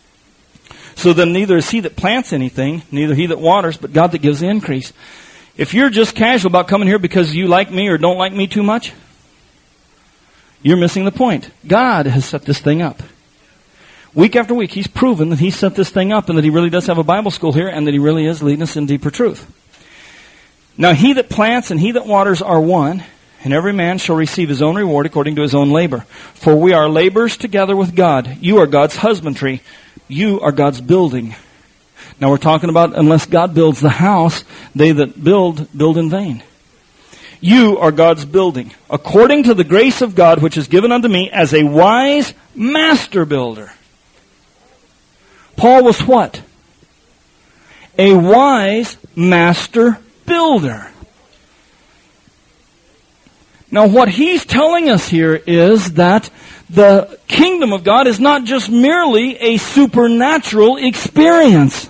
So then neither is he that plants anything, neither he that waters, but God that gives the increase. If you're just casual about coming here because you like me or don't like me too much, you're missing the point. God has set this thing up. Week after week, He's proven that He set this thing up and that He really does have a Bible school here and that He really is leading us in deeper truth. Now, he that plants and he that waters are one, and every man shall receive his own reward according to his own labor. For we are laborers together with God. You are God's husbandry. You are God's building. Now, we're talking about unless God builds the house, they that build, build in vain. You are God's building, according to the grace of God which is given unto me as a wise master builder. Paul was what? A wise master builder. Now what he's telling us here is that the kingdom of God is not just merely a supernatural experience.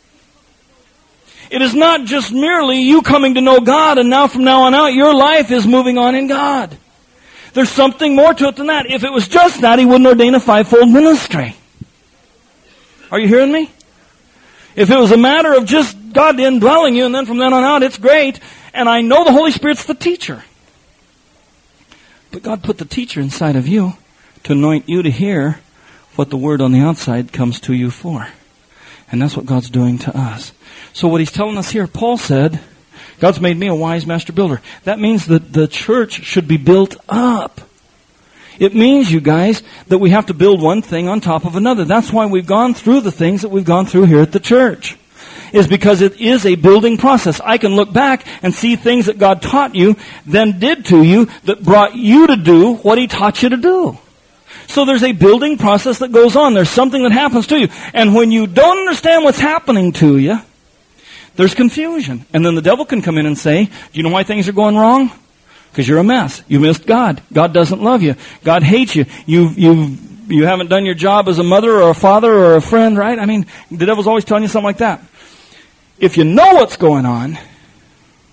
It is not just merely you coming to know God and now from now on out your life is moving on in God. There's something more to it than that. If it was just that, He wouldn't ordain a fivefold ministry. Are you hearing me? If it was a matter of just God indwelling you and then from then on out it's great, and I know the Holy Spirit's the teacher. But God put the teacher inside of you to anoint you to hear what the word on the outside comes to you for. And that's what God's doing to us. So what He's telling us here, Paul said, God's made me a wise master builder. That means that the church should be built up. It means, you guys, that we have to build one thing on top of another. That's why we've gone through the things that we've gone through here at the church. Is because it is a building process. I can look back and see things that God taught you, then did to you, that brought you to do what He taught you to do. So there's a building process that goes on. There's something that happens to you. And when you don't understand what's happening to you, there's confusion. And then the devil can come in and say, do you know why things are going wrong? Because you're a mess. You missed God. God doesn't love you. God hates you. You you you haven't done your job as a mother or a father or a friend, right? I mean, the devil's always telling you something like that. If you know what's going on,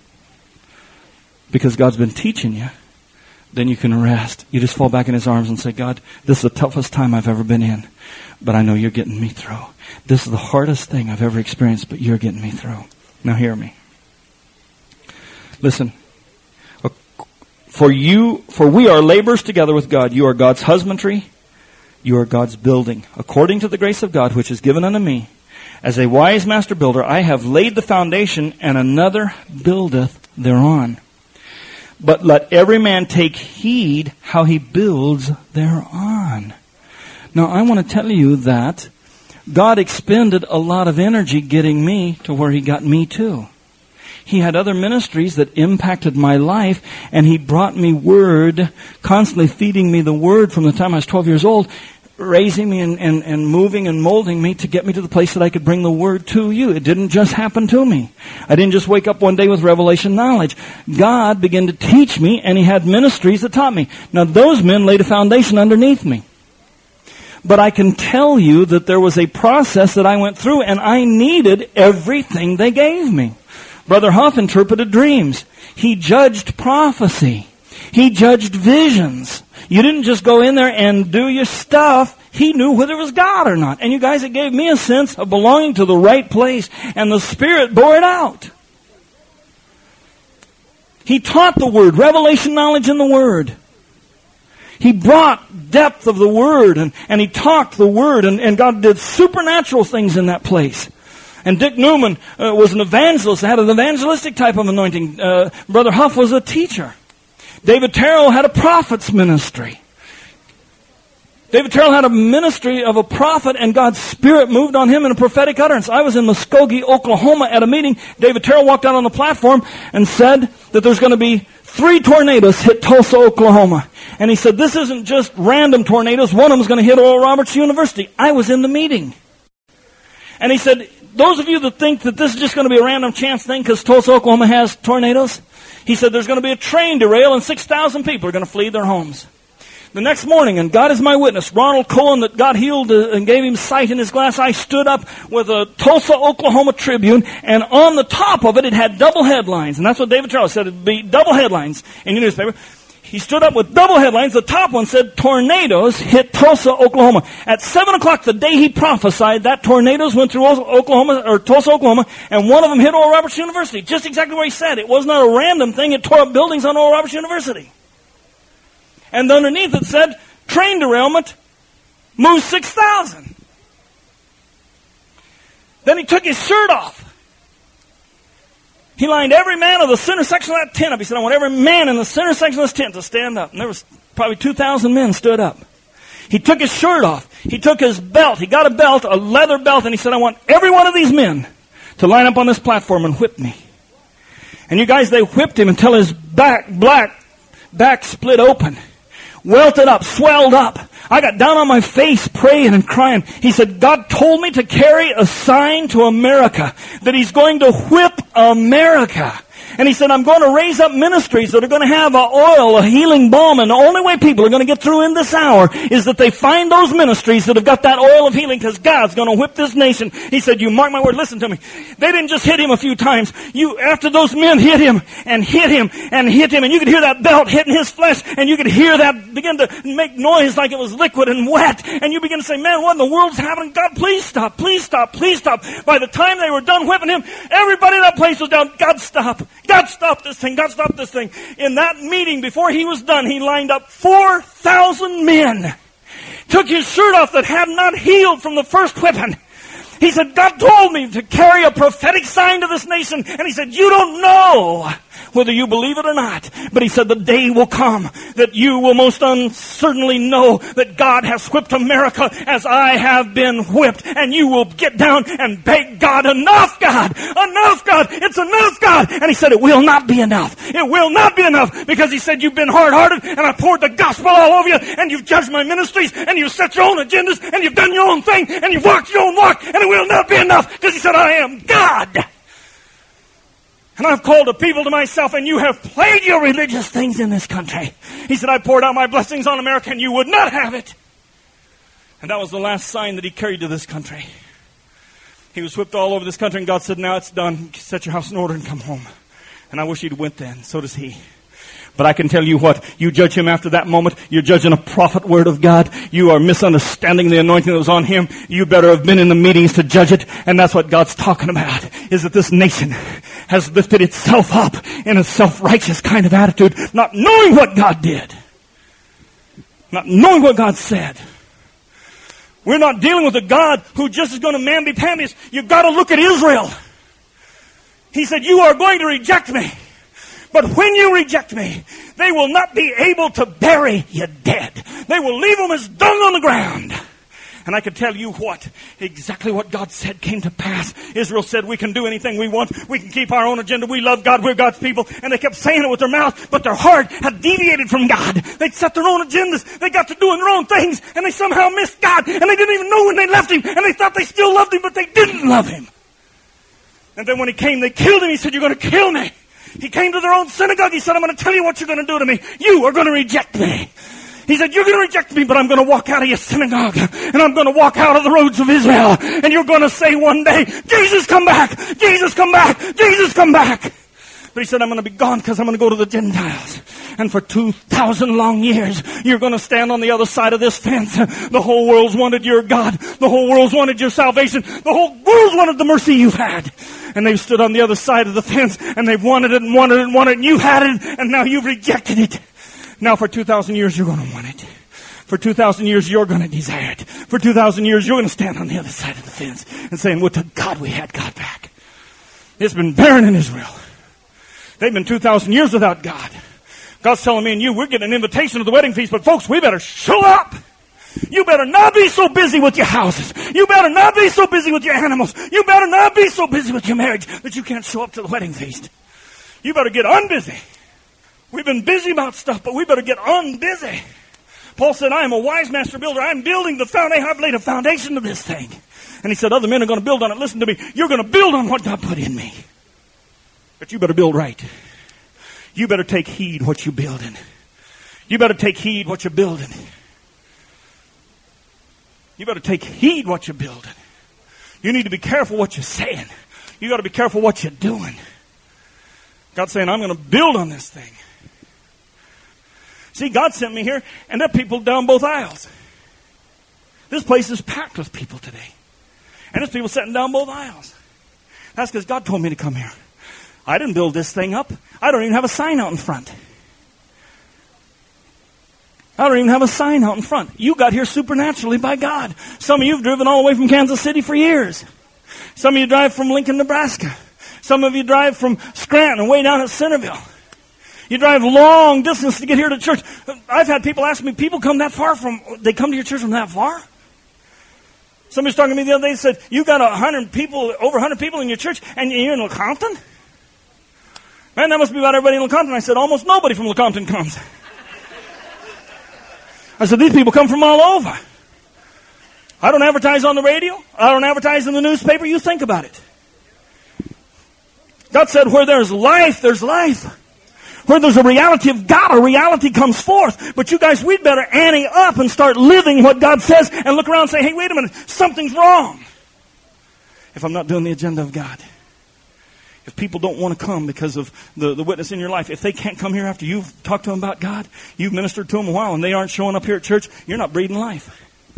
because God's been teaching you, then you can rest. You just fall back in His arms and say, God, this is the toughest time I've ever been in, but I know you're getting me through. This is the hardest thing I've ever experienced, but you're getting me through. Now hear me. Listen. For you, for we are laborers together with God. You are God's husbandry. You are God's building. According to the grace of God, which is given unto me, as a wise master builder, I have laid the foundation, and another buildeth thereon. But let every man take heed how he builds thereon. Now, I want to tell you that God expended a lot of energy getting me to where He got me to. He had other ministries that impacted my life, and He brought me Word, constantly feeding me the Word from the time I was twelve years old, raising me and, and, and moving and molding me to get me to the place that I could bring the Word to you. It didn't just happen to me. I didn't just wake up one day with revelation knowledge. God began to teach me, and He had ministries that taught me. Now, those men laid a foundation underneath me. But I can tell you that there was a process that I went through, and I needed everything they gave me. Brother Huff interpreted dreams. He judged prophecy. He judged visions. You didn't just go in there and do your stuff. He knew whether it was God or not. And you guys, it gave me a sense of belonging to the right place. And the Spirit bore it out. He taught the Word, revelation knowledge in the Word. He brought depth of the Word, and, and He talked the Word, and, and God did supernatural things in that place. And Dick Newman uh, was an evangelist, had an evangelistic type of anointing. Uh, Brother Huff was a teacher. David Terrell had a prophet's ministry. David Terrell had a ministry of a prophet, and God's Spirit moved on him in a prophetic utterance. I was in Muskogee, Oklahoma at a meeting. David Terrell walked out on the platform and said that there's going to be three tornadoes hit Tulsa, Oklahoma. And he said, this isn't just random tornadoes. One of them is going to hit Oral Roberts University. I was in the meeting. And he said, those of you that think that this is just going to be a random chance thing because Tulsa, Oklahoma has tornadoes, he said there's going to be a train derail and six thousand people are going to flee their homes. The next morning, and God is my witness, Ronald Cohen, that God healed uh, and gave him sight in his glass eye, stood up with a Tulsa, Oklahoma Tribune, and on the top of it, it had double headlines. And that's what David Terrell said, it'd be double headlines in your newspaper. He stood up with double headlines. The top one said, tornadoes hit Tulsa, Oklahoma. At seven o'clock the day he prophesied, that tornadoes went through Oklahoma, or Tulsa, Oklahoma, and one of them hit Oral Roberts University. Just exactly where he said. It was not a random thing. It tore up buildings on Oral Roberts University. And underneath it said, train derailment, moves six thousand. Then he took his shirt off. He lined every man of the center section of that tent up. He said, I want every man in the center section of this tent to stand up. And there was probably two thousand men stood up. He took his shirt off. He took his belt. He got a belt, a leather belt, and he said, I want every one of these men to line up on this platform and whip me. And you guys, they whipped him until his back, black back split open. Welted up, swelled up. I got down on my face praying and crying. He said, God told me to carry a sign to America, that He's going to whip America. And he said, I'm going to raise up ministries that are going to have a oil, a healing balm, and the only way people are going to get through in this hour is that they find those ministries that have got that oil of healing, because God's going to whip this nation. He said, you mark my word, listen to me. They didn't just hit him a few times. You, after those men hit him and hit him and hit him, and you could hear that belt hitting his flesh, and you could hear that begin to make noise like it was liquid and wet, and you begin to say, man, what in the world's happening? God, please stop, please stop, please stop. By the time they were done whipping him, everybody in that place was down. God, stop. God, stop this thing. God, stop this thing. In that meeting, before he was done, he lined up four thousand men. Took his shirt off that had not healed from the first whipping. He said, God told me to carry a prophetic sign to this nation. And he said, you don't know whether you believe it or not. But he said, the day will come that you will most uncertainly know that God has whipped America as I have been whipped. And you will get down and beg God, enough, God, enough, God, it's enough, God. And he said, it will not be enough. It will not be enough, because he said, you've been hard-hearted, and I poured the gospel all over you, and you've judged my ministries, and you've set your own agendas, and you've done your own thing, and you've walked your own walk, and it will not be enough, because he said, I am God. And I've called a people to myself, and you have played your religious things in this country. He said, I poured out my blessings on America, and you would not have it. And that was the last sign that he carried to this country. He was whipped all over this country, and God said, now it's done. Set your house in order and come home. And I wish he'd went then. So does he. But I can tell you what, you judge him after that moment, you're judging a prophet word of God. You are misunderstanding the anointing that was on him. You better have been in the meetings to judge it. And that's what God's talking about, is that this nation has lifted itself up in a self-righteous kind of attitude, not knowing what God did. Not knowing what God said. We're not dealing with a God who just is going to mamby-pamby us. You've got to look at Israel. He said, you are going to reject me. But when you reject me, they will not be able to bury you dead. They will leave them as dung on the ground. And I can tell you what, exactly what God said came to pass. Israel said, we can do anything we want. We can keep our own agenda. We love God. We're God's people. And they kept saying it with their mouth, but their heart had deviated from God. They'd set their own agendas. They got to doing their own things, and they somehow missed God. And they didn't even know when they left him. And they thought they still loved him, but they didn't love him. And then when he came, they killed him. He said, you're going to kill me. He came to their own synagogue. He said, I'm going to tell you what you're going to do to me. You are going to reject me. He said, you're going to reject me, but I'm going to walk out of your synagogue, and I'm going to walk out of the roads of Israel, and you're going to say one day, Jesus, come back! Jesus, come back! Jesus, come back! But he said, I'm going to be gone because I'm going to go to the Gentiles. And for two thousand long years, you're going to stand on the other side of this fence. The whole world's wanted your God. The whole world's wanted your salvation. The whole world's wanted the mercy you've had. And they've stood on the other side of the fence, and they've wanted it and wanted it and wanted it, and you had it, and now you've rejected it. Now for two thousand years, you're going to want it. For two thousand years, you're going to desire it. For two thousand years, you're going to stand on the other side of the fence and saying, well, to God we had God back. It's been barren in Israel. They've been two thousand years without God. God's telling me and you, we're getting an invitation to the wedding feast, but folks, we better show up. You better not be so busy with your houses. You better not be so busy with your animals. You better not be so busy with your marriage that you can't show up to the wedding feast. You better get unbusy. We've been busy about stuff, but we better get unbusy. Paul said, I am a wise master builder. I'm building the foundation. I've laid a foundation to this thing. And he said, other men are going to build on it. Listen to me. You're going to build on what God put in me. But you better build right. You better take heed what you're building. You better take heed what you're building. You better take heed what you're building. You need to be careful what you're saying. You got to be careful what you're doing. God's saying, I'm going to build on this thing. See, God sent me here, and there are people down both aisles. This place is packed with people today. And there's people sitting down both aisles. That's because God told me to come here. I didn't build this thing up. I don't even have a sign out in front. I don't even have a sign out in front. You got here supernaturally by God. Some of you have driven all the way from Kansas City for years. Some of you drive from Lincoln, Nebraska. Some of you drive from Scranton, way down at Centerville. You drive long distance to get here to church. I've had people ask me, people come that far from, they come to your church from that far? Somebody was talking to me the other day and said, you got a hundred people, over a hundred people in your church, and you're in Lecompton? Man, that must be about everybody in Lecompton. I said, almost nobody from Lecompton comes. I said, these people come from all over. I don't advertise on the radio. I don't advertise in the newspaper. You think about it. God said, where there's life, there's life. Where there's a reality of God, a reality comes forth. But you guys, we'd better ante up and start living what God says and look around and say, hey, wait a minute, something's wrong. If I'm not doing the agenda of God. If people don't want to come because of the, the witness in your life, if they can't come here after you've talked to them about God, you've ministered to them a while and they aren't showing up here at church, you're not breathing life.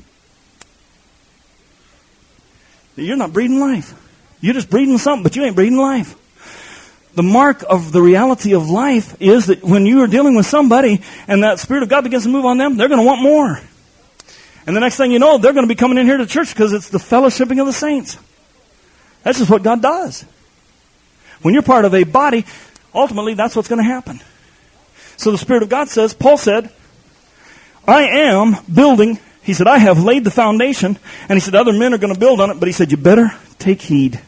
You're not breathing life. You're just breathing something, but you ain't breathing life. The mark of the reality of life is that when you are dealing with somebody and that Spirit of God begins to move on them, they're going to want more. And the next thing you know, they're going to be coming in here to church because it's the fellowshipping of the saints. That's just what God does. When you're part of a body, ultimately that's what's going to happen. So the Spirit of God says, Paul said, I am building. He said, I have laid the foundation. And he said, other men are going to build on it. But he said, you better take heed.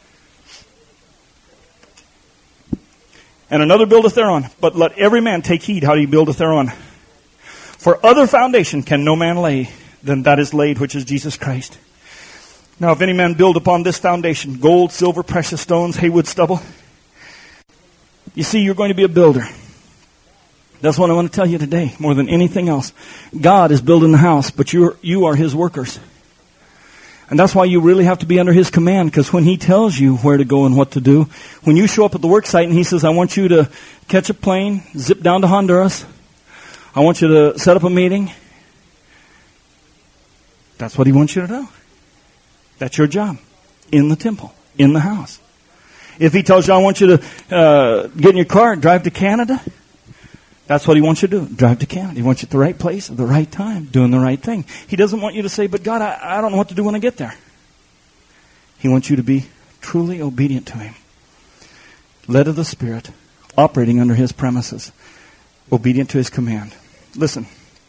And another buildeth thereon. But let every man take heed how he buildeth thereon. For other foundation can no man lay than that is laid, which is Jesus Christ. Now, if any man build upon this foundation, gold, silver, precious stones, haywood, stubble. You see, you're going to be a builder. That's what I want to tell you today, more than anything else. God is building the house, but you're, you are His workers. And that's why you really have to be under His command, because when He tells you where to go and what to do, when you show up at the work site and He says, I want you to catch a plane, zip down to Honduras, I want you to set up a meeting, that's what He wants you to do. That's your job. In the temple. In the house. If He tells you, I want you to uh, get in your car and drive to Canada, that's what He wants you to do. Drive to Canada. He wants you at the right place at the right time, doing the right thing. He doesn't want you to say, but God, I, I don't know what to do when I get there. He wants you to be truly obedient to Him. Led of the Spirit, operating under His premises, obedient to His command. Listen.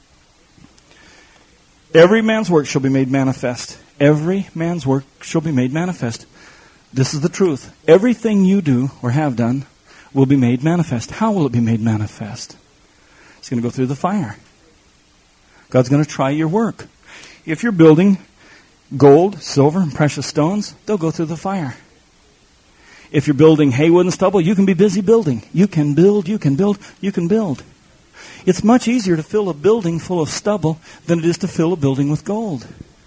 Every man's work shall be made manifest. Every man's work shall be made manifest. This is the truth. Everything you do or have done will be made manifest. How will it be made manifest? It's going to go through the fire. God's going to try your work. If you're building gold, silver, and precious stones, they'll go through the fire. If you're building hay, wood, and stubble, you can be busy building. You can build, you can build, you can build. It's much easier to fill a building full of stubble than it is to fill a building with gold.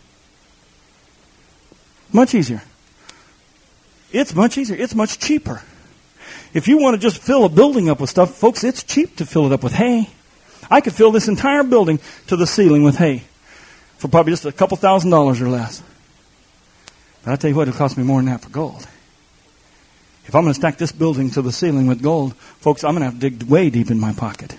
Much easier. It's much easier. It's much cheaper. If you want to just fill a building up with stuff, folks, it's cheap to fill it up with hay. I could fill this entire building to the ceiling with hay for probably just a couple thousand dollars or less. But I'll tell you what, it'll cost me more than that for gold. If I'm going to stack this building to the ceiling with gold, folks, I'm going to have to dig way deep in my pocket.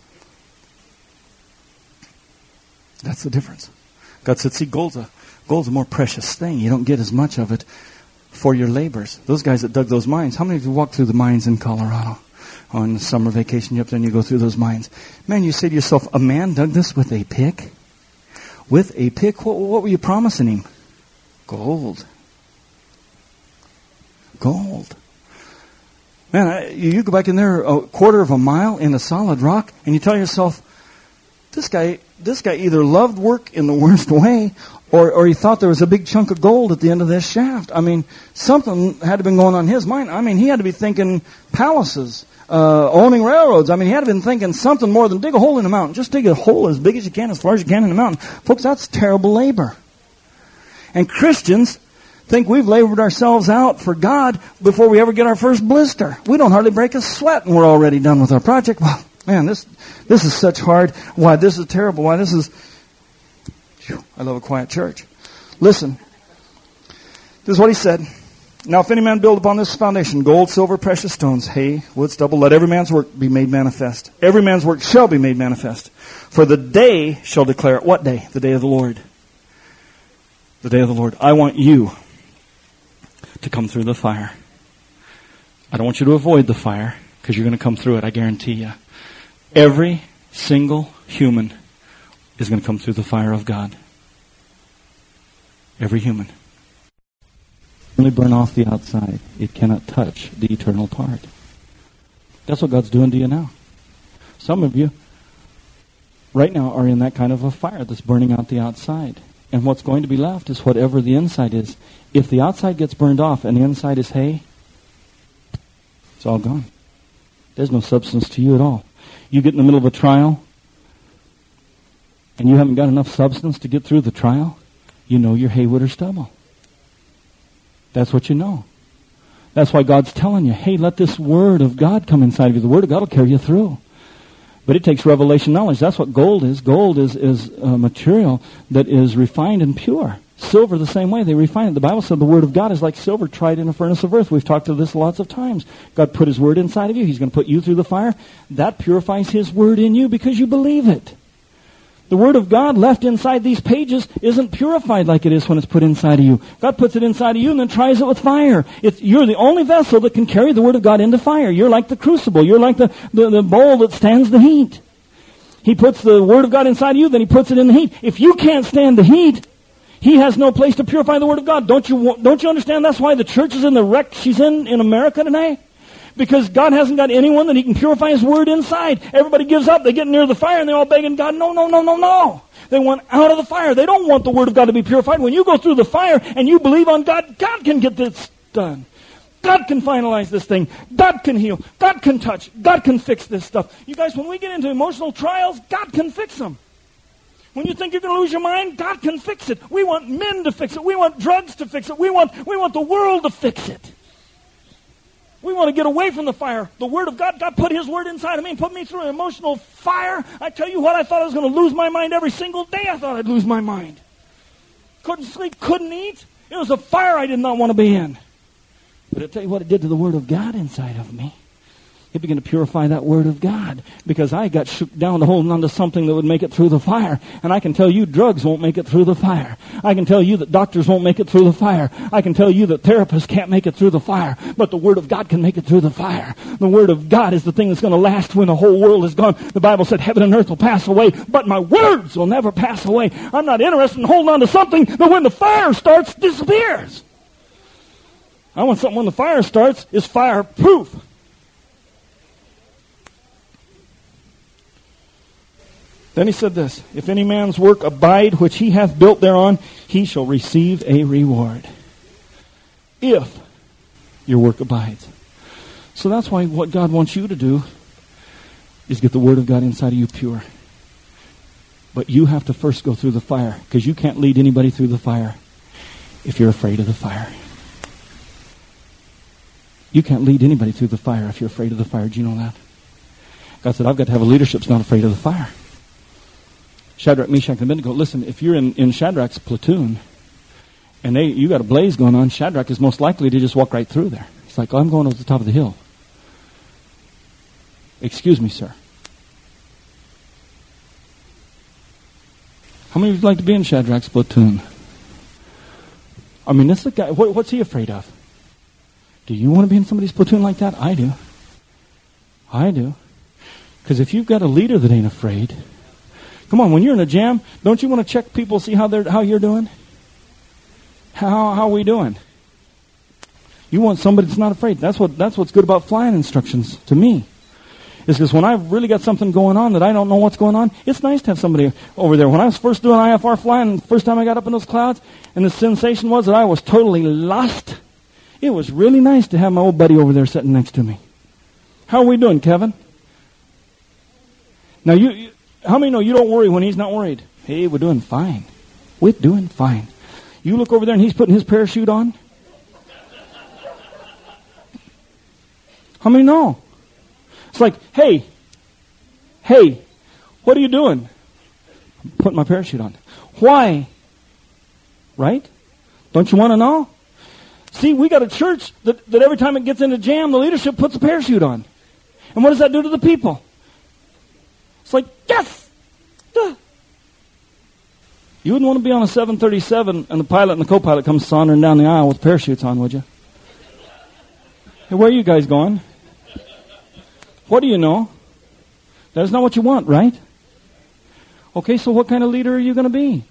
That's the difference. God said, see, gold's a, gold's a more precious thing. You don't get as much of it for your labors. Those guys that dug those mines, how many of you walked through the mines in Colorado? On summer vacation, you're up there and you go through those mines. Man, you say to yourself, a man dug this with a pick? With a pick? What, what were you promising him? Gold. Gold. Man, I, you go back in there a quarter of a mile in a solid rock and you tell yourself, this guy, this guy either loved work in the worst way or, or he thought there was a big chunk of gold at the end of this shaft. I mean, something had to have been going on in his mind. I mean, he had to be thinking palaces. Uh, owning railroads. I mean, he had been thinking something more than dig a hole in the mountain. Just dig a hole as big as you can, as far as you can in the mountain. Folks, that's terrible labor. And Christians think we've labored ourselves out for God before we ever get our first blister. We don't hardly break a sweat and we're already done with our project. Well, man, this this is such hard. Why, this is terrible. Why, this is... Whew, I love a quiet church. Listen. This is what he said. Now, if any man build upon this foundation gold, silver, precious stones, hay, wood, stubble, let every man's work be made manifest. Every man's work shall be made manifest. For the day shall declare it. What day? The day of the Lord. The day of the Lord. I want you to come through the fire. I don't want you to avoid the fire, because you're going to come through it, I guarantee you. Every single human is going to come through the fire of God. Every human. Only burn off the outside. It cannot touch the eternal part. That's what God's doing to you now. Some of you right now are in that kind of a fire that's burning out the outside. And what's going to be left is whatever the inside is. If the outside gets burned off and the inside is hay, it's all gone. There's no substance to you at all. You get in the middle of a trial and you haven't got enough substance to get through the trial, you know you're hay, wood, or stubble. That's what you know. That's why God's telling you, hey, let this Word of God come inside of you. The Word of God will carry you through. But it takes revelation knowledge. That's what gold is. Gold is, is a material that is refined and pure. Silver the same way. They refine it. The Bible said the Word of God is like silver tried in a furnace of earth. We've talked to this lots of times. God put His Word inside of you. He's going to put you through the fire. That purifies His Word in you because you believe it. The Word of God left inside these pages isn't purified like it is when it's put inside of you. God puts it inside of you and then tries it with fire. It's, you're the only vessel that can carry the Word of God into fire. You're like the crucible. You're like the, the, the bowl that stands the heat. He puts the Word of God inside of you, then He puts it in the heat. If you can't stand the heat, He has no place to purify the Word of God. Don't you, don't you understand that's why the church is in the wreck she's in in America today? Because God hasn't got anyone that He can purify His Word inside. Everybody gives up. They get near the fire and they're all begging God, no, no, no, no, no. They want out of the fire. They don't want the Word of God to be purified. When you go through the fire and you believe on God, God can get this done. God can finalize this thing. God can heal. God can touch. God can fix this stuff. You guys, when we get into emotional trials, God can fix them. When you think you're going to lose your mind, God can fix it. We want men to fix it. We want drugs to fix it. We want, we want the world to fix it. We want to get away from the fire. The Word of God, God put His Word inside of me and put me through an emotional fire. I tell you what, I thought I was going to lose my mind every single day. I thought I'd lose my mind. Couldn't sleep, couldn't eat. It was a fire I did not want to be in. But I'll tell you what it did to the Word of God inside of me. It began to purify that Word of God, because I got shook down to holding on to something that would make it through the fire. And I can tell you drugs won't make it through the fire. I can tell you that doctors won't make it through the fire. I can tell you that therapists can't make it through the fire. But the Word of God can make it through the fire. The Word of God is the thing that's going to last when the whole world is gone. The Bible said heaven and earth will pass away, but my words will never pass away. I'm not interested in holding on to something that when the fire starts, disappears. I want something when the fire starts is fireproof. Then he said this, if any man's work abide which he hath built thereon, he shall receive a reward. If your work abides. So that's why what God wants you to do is get the Word of God inside of you pure. But you have to first go through the fire, because you can't lead anybody through the fire if you're afraid of the fire. You can't lead anybody through the fire if you're afraid of the fire. Do you know that? God said, I've got to have a leadership that's not afraid of the fire. Shadrach, Meshach, and Abednego. Listen, if you're in, in Shadrach's platoon, and they you got a blaze going on, Shadrach is most likely to just walk right through there. It's like, oh, I'm going to the top of the hill. Excuse me, sir. How many of you would like to be in Shadrach's platoon? I mean, this is the guy. What, what's he afraid of? Do you want to be in somebody's platoon like that? I do. I do. Because if you've got a leader that ain't afraid, come on, when you're in a jam, don't you want to check people, see how they're how you're doing? How how are we doing? You want somebody that's not afraid. That's what that's what's good about flying instructions to me. Is because when I've really got something going on that I don't know what's going on, it's nice to have somebody over there. When I was first doing I F R flying, the first time I got up in those clouds, and the sensation was that I was totally lost, it was really nice to have my old buddy over there sitting next to me. How are we doing, Kevin? Now, you, you how many know you don't worry when he's not worried? Hey, we're doing fine. We're doing fine. You look over there and he's putting his parachute on. How many know? It's like, hey, hey, what are you doing? I'm putting my parachute on. Why? Right? Don't you want to know? See, we got a church that, that every time it gets in a jam, the leadership puts a parachute on. And what does that do to the people? It's like, yes! Duh. You wouldn't want to be on a seven thirty-seven and the pilot and the co-pilot come sauntering down the aisle with parachutes on, would you? Hey, where are you guys going? What do you know? That's not what you want, right? Okay, so what kind of leader are you going to be?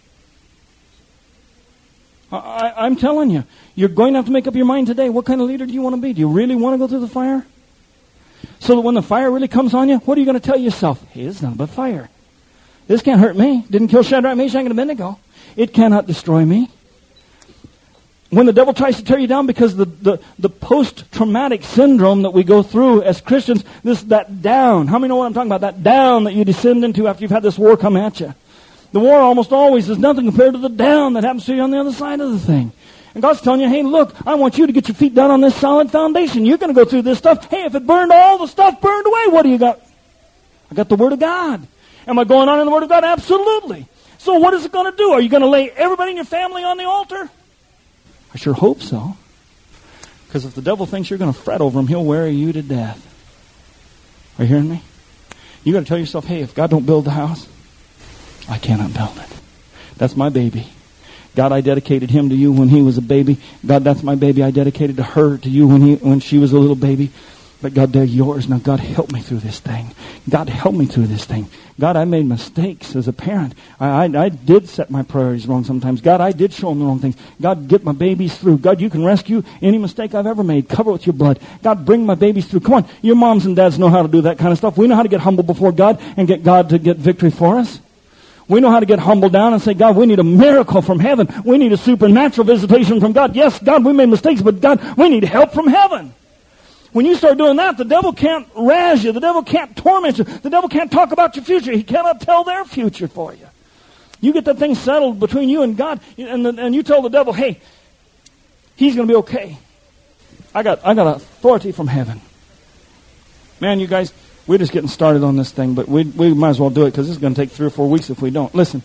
I, I, I'm telling you, you're going to have to make up your mind today. What kind of leader do you want to be? Do you really want to go through the fire? So that when the fire really comes on you, what are you going to tell yourself? Hey, it's not about fire. This can't hurt me. Didn't kill Shadrach, Meshach, and Abednego. It cannot destroy me. When the devil tries to tear you down, because the, the, the post-traumatic syndrome that we go through as Christians, this that down. How many know what I'm talking about? That down that you descend into after you've had this war come at you. The war almost always is nothing compared to the down that happens to you on the other side of the thing. And God's telling you, hey, look, I want you to get your feet down on this solid foundation. You're going to go through this stuff. Hey, if it burned, all the stuff burned away, what do you got? I got the Word of God. Am I going on in the Word of God? Absolutely. So what is it going to do? Are you going to lay everybody in your family on the altar? I sure hope so. Because if the devil thinks you're going to fret over him, he'll wear you to death. Are you hearing me? You got to tell yourself, hey, if God don't build the house, I cannot build it. That's my baby. God, I dedicated him to you when he was a baby. God, that's my baby. I dedicated to her to you when he when she was a little baby. But God, they're yours. Now, God, help me through this thing. God, help me through this thing. God, I made mistakes as a parent. I, I, I did set my priorities wrong sometimes. God, I did show them the wrong things. God, get my babies through. God, you can rescue any mistake I've ever made. Cover it with your blood. God, bring my babies through. Come on, your moms and dads know how to do that kind of stuff. We know how to get humble before God and get God to get victory for us. We know how to get humbled down and say, God, we need a miracle from heaven. We need a supernatural visitation from God. Yes, God, we made mistakes, but God, we need help from heaven. When you start doing that, the devil can't razz you. The devil can't torment you. The devil can't talk about your future. He cannot tell their future for you. You get that thing settled between you and God, and, the, and you tell the devil, hey, he's going to be okay. I got I got authority from heaven. Man, you guys, we're just getting started on this thing, but we we might as well do it because this is going to take three or four weeks if we don't. Listen.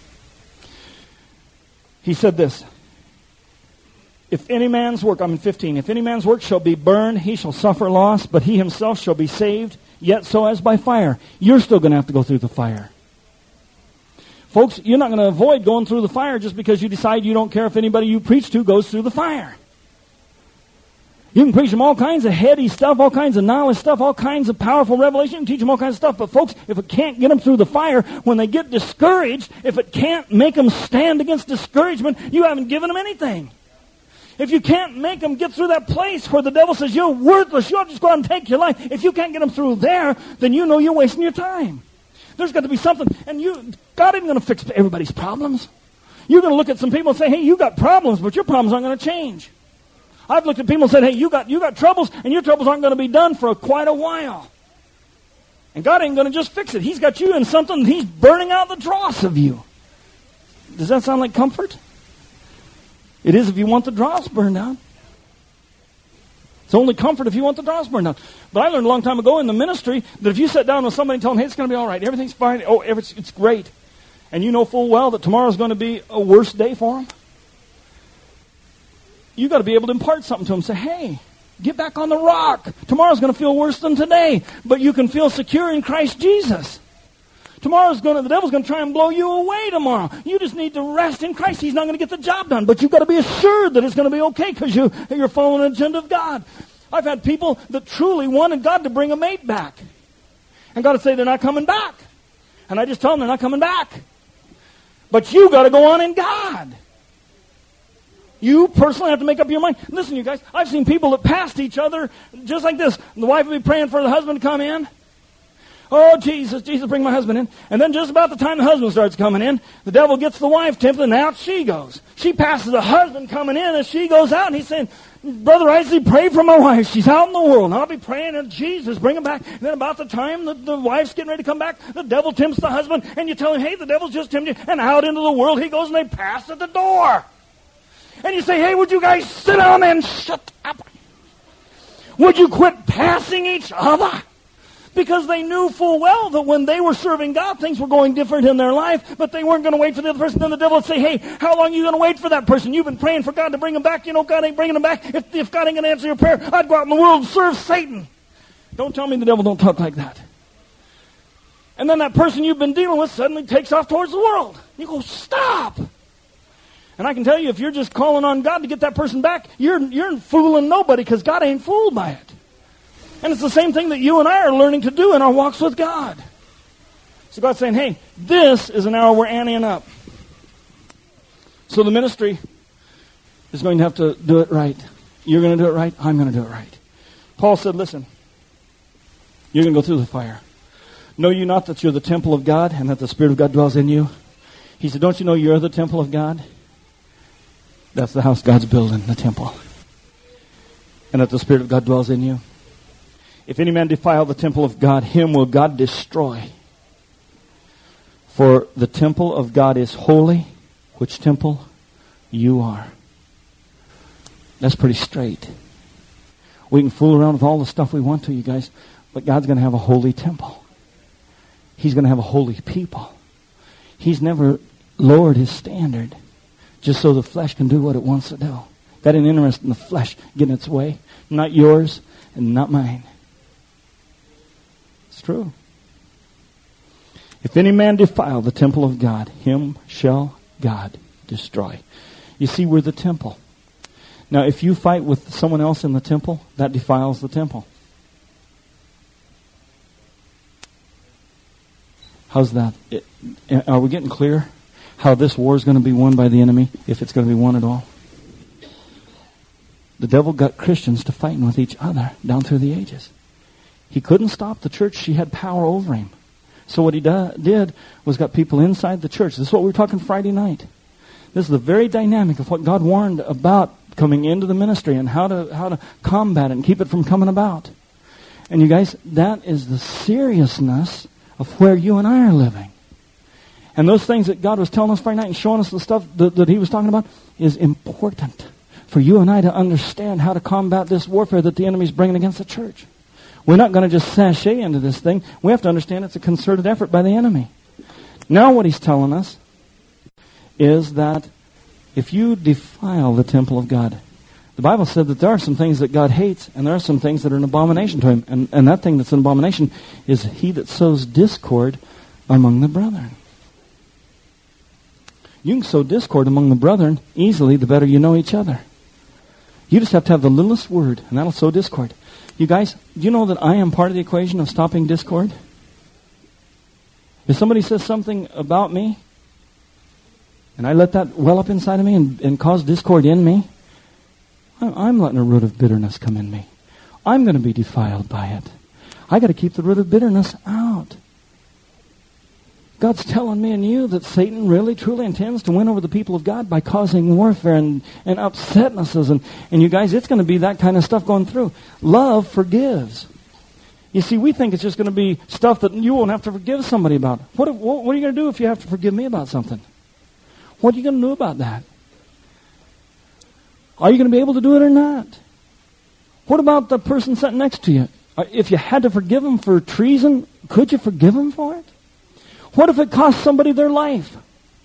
He said this. If any man's work, I'm in fifteen, if any man's work shall be burned, he shall suffer loss, but he himself shall be saved, yet so as by fire. You're still going to have to go through the fire. Folks, you're not going to avoid going through the fire just because you decide you don't care if anybody you preach to goes through the fire. You can preach them all kinds of heady stuff, all kinds of knowledge stuff, all kinds of powerful revelation. You can teach them all kinds of stuff. But folks, if it can't get them through the fire, when they get discouraged, if it can't make them stand against discouragement, you haven't given them anything. If you can't make them get through that place where the devil says, you're worthless, you ought to just go out and take your life. If you can't get them through there, then you know you're wasting your time. There's got to be something. And you, God isn't going to fix everybody's problems. You're going to look at some people and say, hey, you got problems, but your problems aren't going to change. I've looked at people and said, hey, you got you got troubles, and your troubles aren't going to be done for a, quite a while. And God ain't going to just fix it. He's got you in something. He's burning out the dross of you. Does that sound like comfort? It is if you want the dross burned out. It's only comfort if you want the dross burned out. But I learned a long time ago in the ministry that if you sit down with somebody and tell them, hey, it's going to be all right, everything's fine, oh, it's, it's great, and you know full well that tomorrow's going to be a worse day for them, you got to be able to impart something to them. Say, hey, get back on the rock. Tomorrow's going to feel worse than today, but you can feel secure in Christ Jesus. Tomorrow's going to, the devil's going to try and blow you away tomorrow. You just need to rest in Christ. He's not going to get the job done, but you've got to be assured that it's going to be okay because you, you're following the agenda of God. I've had people that truly wanted God to bring a mate back. And God would say, they're not coming back. And I just tell them they're not coming back. But you got to go on in God. You personally have to make up your mind. Listen, you guys, I've seen people that passed each other just like this. The wife would be praying for the husband to come in. Oh, Jesus, Jesus, bring my husband in. And then just about the time the husband starts coming in, the devil gets the wife tempted, and out she goes. She passes the husband coming in, and she goes out, and he's saying, Brother Isley, pray for my wife. She's out in the world. And I'll be praying, and Jesus, bring him back. And then about the time the, the wife's getting ready to come back, the devil tempts the husband, and you tell him, hey, the devil's just tempted you. And out into the world he goes, and they pass at the door. And you say, hey, would you guys sit down and shut up? Would you quit passing each other? Because they knew full well that when they were serving God, things were going different in their life, but they weren't going to wait for the other person. Then the devil would say, hey, how long are you going to wait for that person? You've been praying for God to bring him back. You know God ain't bringing him back. If, if God ain't going to answer your prayer, I'd go out in the world and serve Satan. Don't tell me the devil don't talk like that. And then that person you've been dealing with suddenly takes off towards the world. You go, stop. And I can tell you, if you're just calling on God to get that person back, you're, you're fooling nobody because God ain't fooled by it. And it's the same thing that you and I are learning to do in our walks with God. So God's saying, hey, this is an hour we're anteing up. So the ministry is going to have to do it right. You're going to do it right. I'm going to do it right. Paul said, listen, you're going to go through the fire. Know you not that you're the temple of God and that the Spirit of God dwells in you? He said, don't you know you're the temple of God? That's the house God's building, the temple. And that the Spirit of God dwells in you. If any man defile the temple of God, him will God destroy. For the temple of God is holy, which temple you are. That's pretty straight. We can fool around with all the stuff we want to, you guys, but God's going to have a holy temple. He's going to have a holy people. He's never lowered his standard just so the flesh can do what it wants to do. God ain't interested in the flesh getting its way. Not yours and not mine. It's true. If any man defile the temple of God, him shall God destroy. You see, we're the temple. Now, if you fight with someone else in the temple, that defiles the temple. How's that? It, are we getting clear how this war is going to be won by the enemy, if it's going to be won at all? The devil got Christians to fighting with each other down through the ages. He couldn't stop the church. She had power over him. So what he do, did was got people inside the church. This is what we were talking Friday night. This is the very dynamic of what God warned about coming into the ministry and how to how to combat it and keep it from coming about. And you guys, that is the seriousness of where you and I are living. And those things that God was telling us Friday night and showing us the stuff that, that He was talking about is important for you and I to understand how to combat this warfare that the enemy's bringing against the church. We're not going to just sashay into this thing. We have to understand it's a concerted effort by the enemy. Now what he's telling us is that if you defile the temple of God, the Bible said that there are some things that God hates, and there are some things that are an abomination to Him. And, and that thing that's an abomination is he that sows discord among the brethren. You can sow discord among the brethren easily the better you know each other. You just have to have the littlest word, and that'll sow discord. You guys, do you know that I am part of the equation of stopping discord? If somebody says something about me, and I let that well up inside of me and, and cause discord in me, I'm letting a root of bitterness come in me. I'm going to be defiled by it. I got to keep the root of bitterness out. God's telling me and you that Satan really truly intends to win over the people of God by causing warfare and, and upsetnesses. And, and you guys, it's going to be that kind of stuff going through. Love forgives. You see, we think it's just going to be stuff that you won't have to forgive somebody about. What, what, what are you going to do if you have to forgive me about something? What are you going to do about that? Are you going to be able to do it or not? What about the person sitting next to you? If you had to forgive him for treason, could you forgive him for it? What if it cost somebody their life?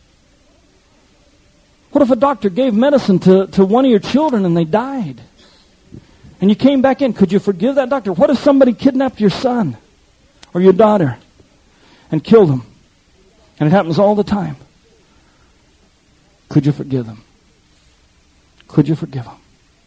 What if a doctor gave medicine to, to one of your children and they died? And you came back in. Could you forgive that doctor? What if somebody kidnapped your son or your daughter and killed them? And it happens all the time. Could you forgive them? Could you forgive them?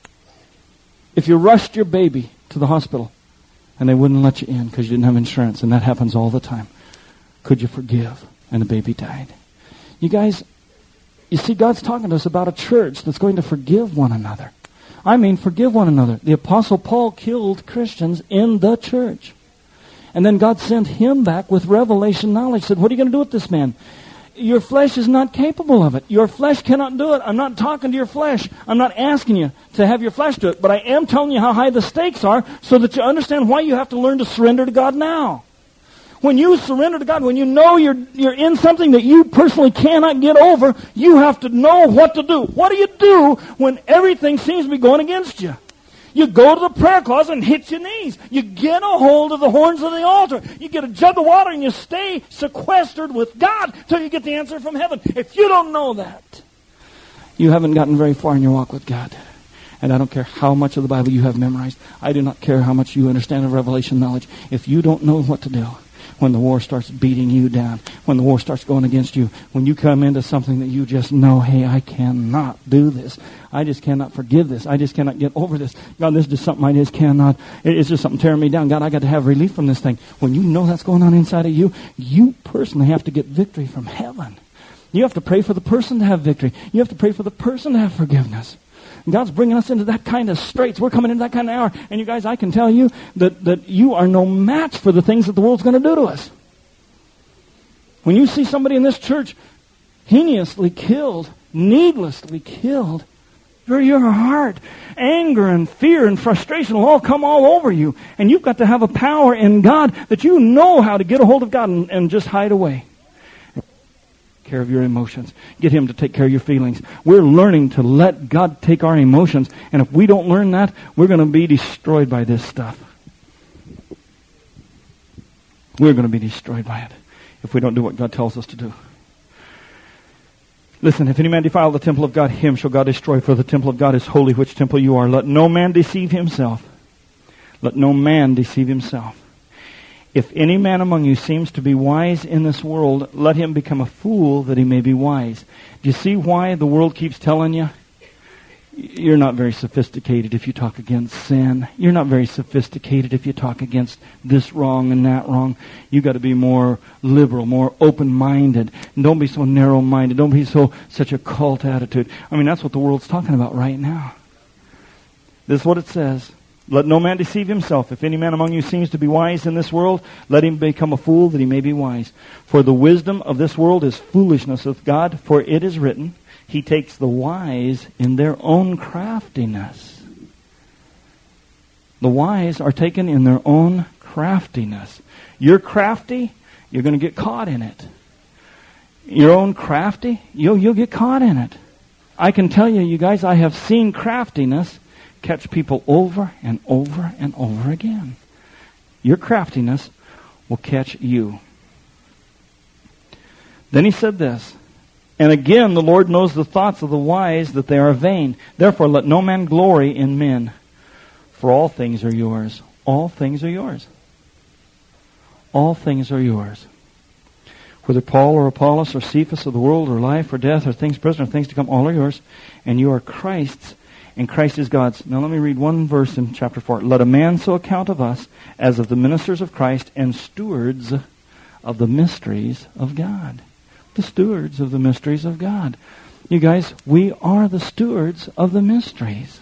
If you rushed your baby to the hospital and they wouldn't let you in because you didn't have insurance, and that happens all the time, could you forgive? And the baby died. You guys, you see, God's talking to us about a church that's going to forgive one another. I mean, forgive one another. The Apostle Paul killed Christians in the church. And then God sent him back with revelation knowledge. Said, what are you going to do with this man? Your flesh is not capable of it. Your flesh cannot do it. I'm not talking to your flesh. I'm not asking you to have your flesh do it. But I am telling you how high the stakes are so that you understand why you have to learn to surrender to God now. When you surrender to God, when you know you're you're in something that you personally cannot get over, you have to know what to do. What do you do when everything seems to be going against you? You go to the prayer closet and hit your knees. You get a hold of the horns of the altar. You get a jug of water and you stay sequestered with God till you get the answer from heaven. If you don't know that, you haven't gotten very far in your walk with God. And I don't care how much of the Bible you have memorized. I do not care how much you understand of revelation knowledge. If you don't know what to do, when the war starts beating you down, when the war starts going against you, when you come into something that you just know, hey, I cannot do this. I just cannot forgive this. I just cannot get over this. God, this is just something I just cannot. It's just something tearing me down. God, I got to have relief from this thing. When you know that's going on inside of you, you personally have to get victory from heaven. You have to pray for the person to have victory. You have to pray for the person to have forgiveness. God's bringing us into that kind of straits. We're coming into that kind of hour. And you guys, I can tell you that, that you are no match for the things that the world's going to do to us. When you see somebody in this church heinously killed, needlessly killed, your heart, anger and fear and frustration will all come all over you. And you've got to have a power in God that you know how to get a hold of God and, and just hide away. Care of your emotions. Get Him to take care of your feelings. We're learning to let God take our emotions, and if we don't learn that, we're going to be destroyed by this stuff. We're going to be destroyed by it if we don't do what God tells us to do. Listen, if any man defile the temple of God, him shall God destroy, for the temple of God is holy, which temple you are. Let no man deceive himself. Let no man deceive himself. If any man among you seems to be wise in this world, let him become a fool that he may be wise. Do you see why the world keeps telling you? You're not very sophisticated if you talk against sin. You're not very sophisticated if you talk against this wrong and that wrong. You've got to be more liberal, more open-minded. And don't be so narrow-minded. Don't be so such a cult attitude. I mean, that's what the world's talking about right now. This is what it says. Let no man deceive himself. If any man among you seems to be wise in this world, let him become a fool that he may be wise. For the wisdom of this world is foolishness with God, for it is written, He takes the wise in their own craftiness. The wise are taken in their own craftiness. You're crafty, you're going to get caught in it. your own crafty, you'll, you'll get caught in it. I can tell you, you guys, I have seen craftiness catch people over and over and over again. Your craftiness will catch you. Then he said this, and again the Lord knows the thoughts of the wise, that they are vain. Therefore let no man glory in men, for all things are yours. All things are yours. All things are yours. Whether Paul or Apollos or Cephas or the world or life or death or things present or things to come, all are yours. And you are Christ's, and Christ is God's. Now let me read one verse in chapter four. Let a man so account of us as of the ministers of Christ and stewards of the mysteries of God. The stewards of the mysteries of God. You guys, we are the stewards of the mysteries.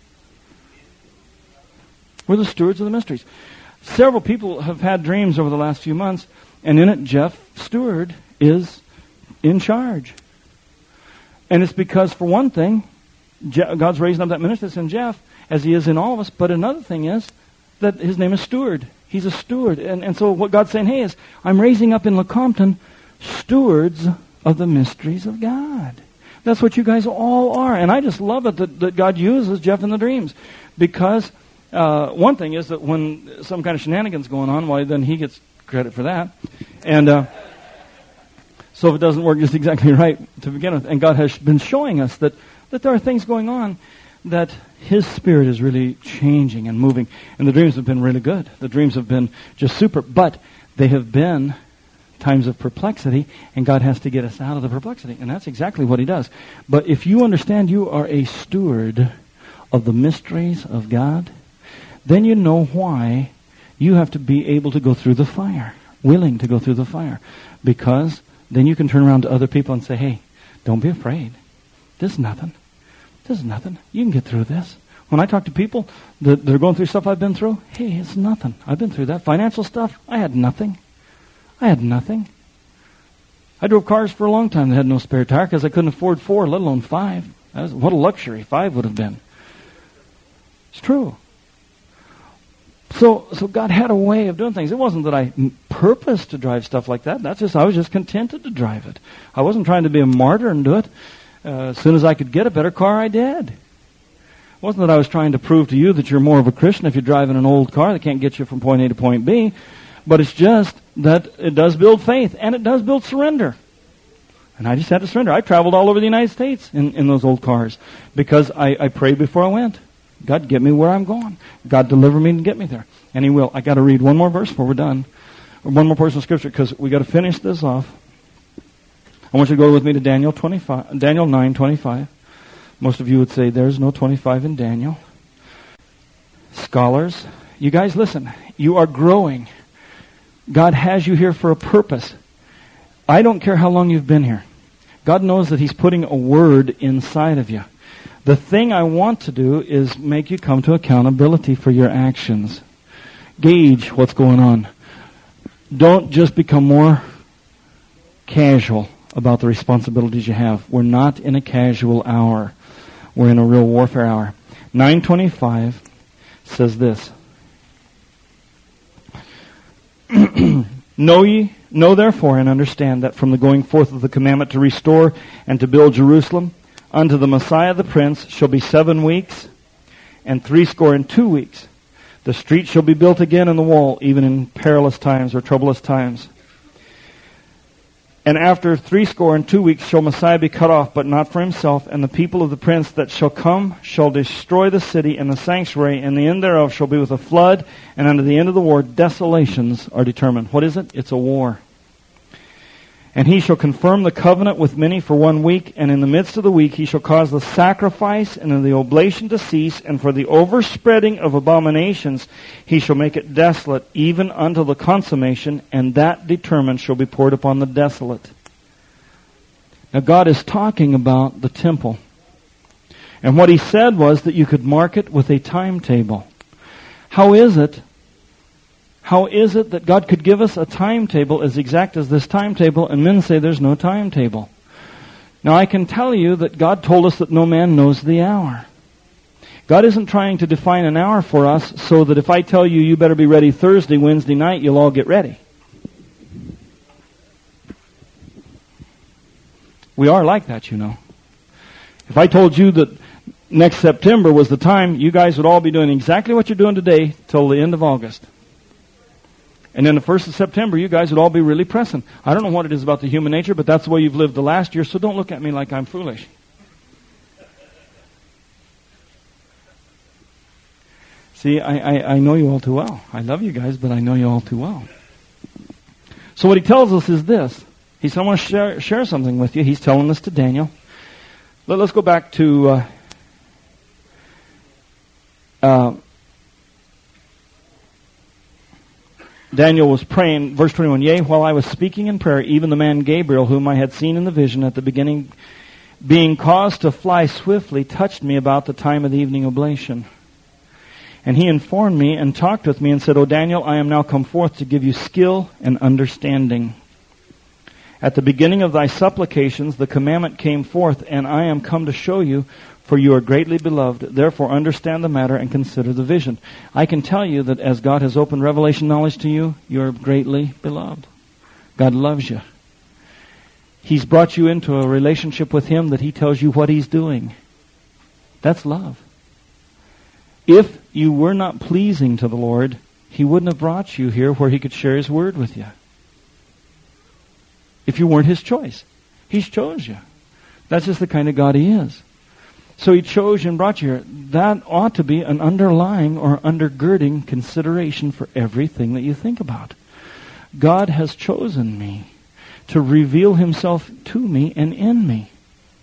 We're the stewards of the mysteries. Several people have had dreams over the last few months, and in it, Jeff Stewart is in charge. And it's because, for one thing, Je- God's raising up that minister that's in Jeff, as he is in all of us. But another thing is that his name is Steward. He's a steward. And, and so what God's saying, hey, is I'm raising up in Lecompton stewards of the mysteries of God. That's what you guys all are. And I just love it that, that God uses Jeff in the dreams. Because uh, one thing is that when some kind of shenanigans going on, well, then he gets credit for that. And uh, so if it doesn't work just exactly right to begin with, and God has been showing us that, that there are things going on that His Spirit is really changing and moving. And the dreams have been really good. The dreams have been just super. But they have been times of perplexity, and God has to get us out of the perplexity. And that's exactly what He does. But if you understand you are a steward of the mysteries of God, then you know why you have to be able to go through the fire, willing to go through the fire. Because then you can turn around to other people and say, hey, don't be afraid. This is nothing. This is nothing. You can get through this. When I talk to people that they're going through stuff I've been through, hey, it's nothing. I've been through that. Financial stuff, I had nothing. I had nothing. I drove cars for a long time that had no spare tire because I couldn't afford four, let alone five. That was, what a luxury five would have been. It's true. So, so God had a way of doing things. It wasn't that I purposed to drive stuff like that. That's just I was just contented to drive it. I wasn't trying to be a martyr and do it. Uh, as soon as I could get a better car, I did. It wasn't that I was trying to prove to you that you're more of a Christian if you're driving an old car that can't get you from point A to point B. But it's just that it does build faith, and it does build surrender. And I just had to surrender. I traveled all over the United States in, in those old cars because I, I prayed before I went. God, get me where I'm going. God, deliver me and get me there. And He will. I got to read one more verse before we're done. Or one more portion of Scripture because we got to finish this off. I want you to go with me to Daniel twenty-five, Daniel nine twenty-five. Most of you would say there's no twenty-five in Daniel. Scholars, you guys listen. You are growing. God has you here for a purpose. I don't care how long you've been here. God knows that He's putting a word inside of you. The thing I want to do is make you come to accountability for your actions. Gauge what's going on. Don't just become more casual about the responsibilities you have. We're not in a casual hour. We're in a real warfare hour. nine twenty-five says this. Know ye, know therefore and understand that from the going forth of the commandment to restore and to build Jerusalem, unto the Messiah the Prince shall be seven weeks, and threescore and two weeks. The street shall be built again in the wall, even in perilous times or troublous times. And after threescore and two weeks shall Messiah be cut off, but not for himself, and the people of the prince that shall come shall destroy the city and the sanctuary, and the end thereof shall be with a flood, and unto the end of the war desolations are determined. What is it? It's a war. And he shall confirm the covenant with many for one week, and in the midst of the week he shall cause the sacrifice and the oblation to cease, and for the overspreading of abominations he shall make it desolate, even unto the consummation, and that determined shall be poured upon the desolate. Now God is talking about the temple. And what He said was that you could mark it with a timetable. How is it How is it that God could give us a timetable as exact as this timetable, and men say there's no timetable? Now I can tell you that God told us that no man knows the hour. God isn't trying to define an hour for us so that if I tell you you better be ready Thursday, Wednesday night, you'll all get ready. We are like that, you know. If I told you that next September was the time, you guys would all be doing exactly what you're doing today till the end of August. And then the first of September, you guys would all be really pressing. I don't know what it is about the human nature, but that's the way you've lived the last year, so don't look at me like I'm foolish. See, I, I, I know you all too well. I love you guys, but I know you all too well. So what he tells us is this. He said, I want to share, share something with you. He's telling this to Daniel. Let, let's go back to... Uh, uh, Daniel was praying, verse twenty-one, Yea, while I was speaking in prayer, even the man Gabriel, whom I had seen in the vision at the beginning, being caused to fly swiftly, touched me about the time of the evening oblation. And he informed me and talked with me and said, O Daniel, I am now come forth to give you skill and understanding. At the beginning of thy supplications, the commandment came forth, and I am come to show you, for you are greatly beloved. Therefore understand the matter and consider the vision. I can tell you that as God has opened revelation knowledge to you, you are greatly beloved. God loves you. He's brought you into a relationship with Him that He tells you what He's doing. That's love. If you were not pleasing to the Lord, He wouldn't have brought you here where He could share His word with you. If you weren't His choice. He's chose you. That's just the kind of God He is. So He chose you and brought you here. That ought to be an underlying or undergirding consideration for everything that you think about. God has chosen me to reveal Himself to me and in me.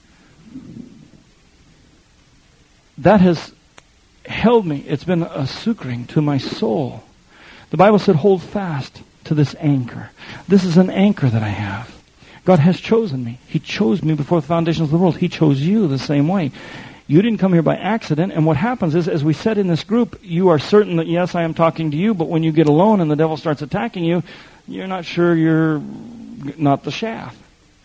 That has held me. It's been a succoring to my soul. The Bible said, hold fast to this anchor. This is an anchor that I have. God has chosen me. He chose me before the foundations of the world. He chose you the same way. You didn't come here by accident, and what happens is, as we said in this group, you are certain that, yes, I am talking to you, but when you get alone and the devil starts attacking you, you're not sure you're not the shaft.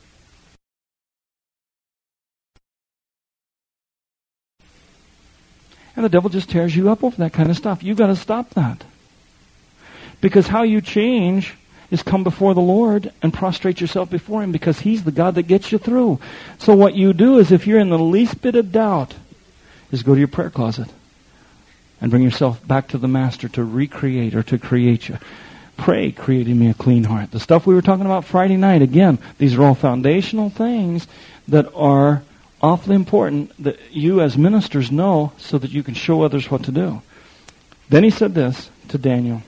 And the devil just tears you up over that kind of stuff. You've got to stop that. Because how you change is come before the Lord and prostrate yourself before Him, because He's the God that gets you through. So what you do is, if you're in the least bit of doubt, is go to your prayer closet and bring yourself back to the Master to recreate or to create you. Pray, creating me a clean heart. The stuff we were talking about Friday night, again, these are all foundational things that are awfully important that you as ministers know so that you can show others what to do. Then he said this to Daniel.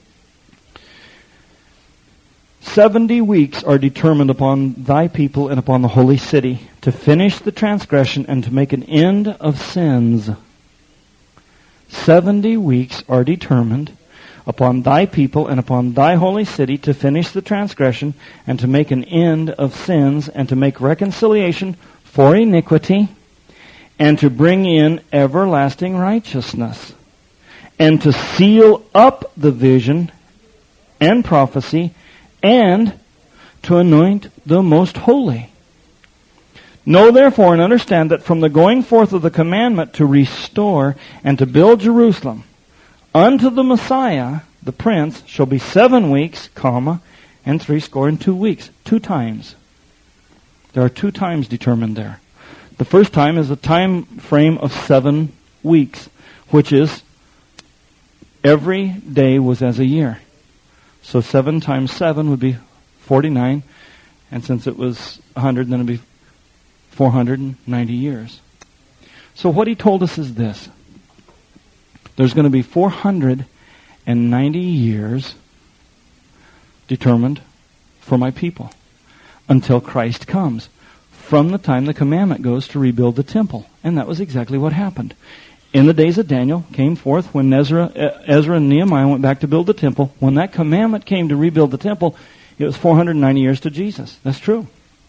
Seventy weeks are determined upon thy people and upon the holy city to finish the transgression and to make an end of sins. Seventy weeks are determined upon thy people and upon thy holy city to finish the transgression and to make an end of sins and to make reconciliation for iniquity and to bring in everlasting righteousness and to seal up the vision and prophecy and to anoint the most holy. Know therefore and understand that from the going forth of the commandment to restore and to build Jerusalem unto the Messiah, the Prince, shall be seven weeks, comma, and threescore and two weeks. Two times. There are two times determined there. The first time is a time frame of seven weeks, which is every day was as a year. So seven times seven would be forty-nine, and since it was one hundred, then it would be four hundred ninety years. So what he told us is this. There's going to be four hundred ninety years determined for my people until Christ comes, from the time the commandment goes to rebuild the temple. And that was exactly what happened. In the days of Daniel came forth when Ezra, Ezra and Nehemiah went back to build the temple. When that commandment came to rebuild the temple, it was four hundred ninety years to Jesus. That's true.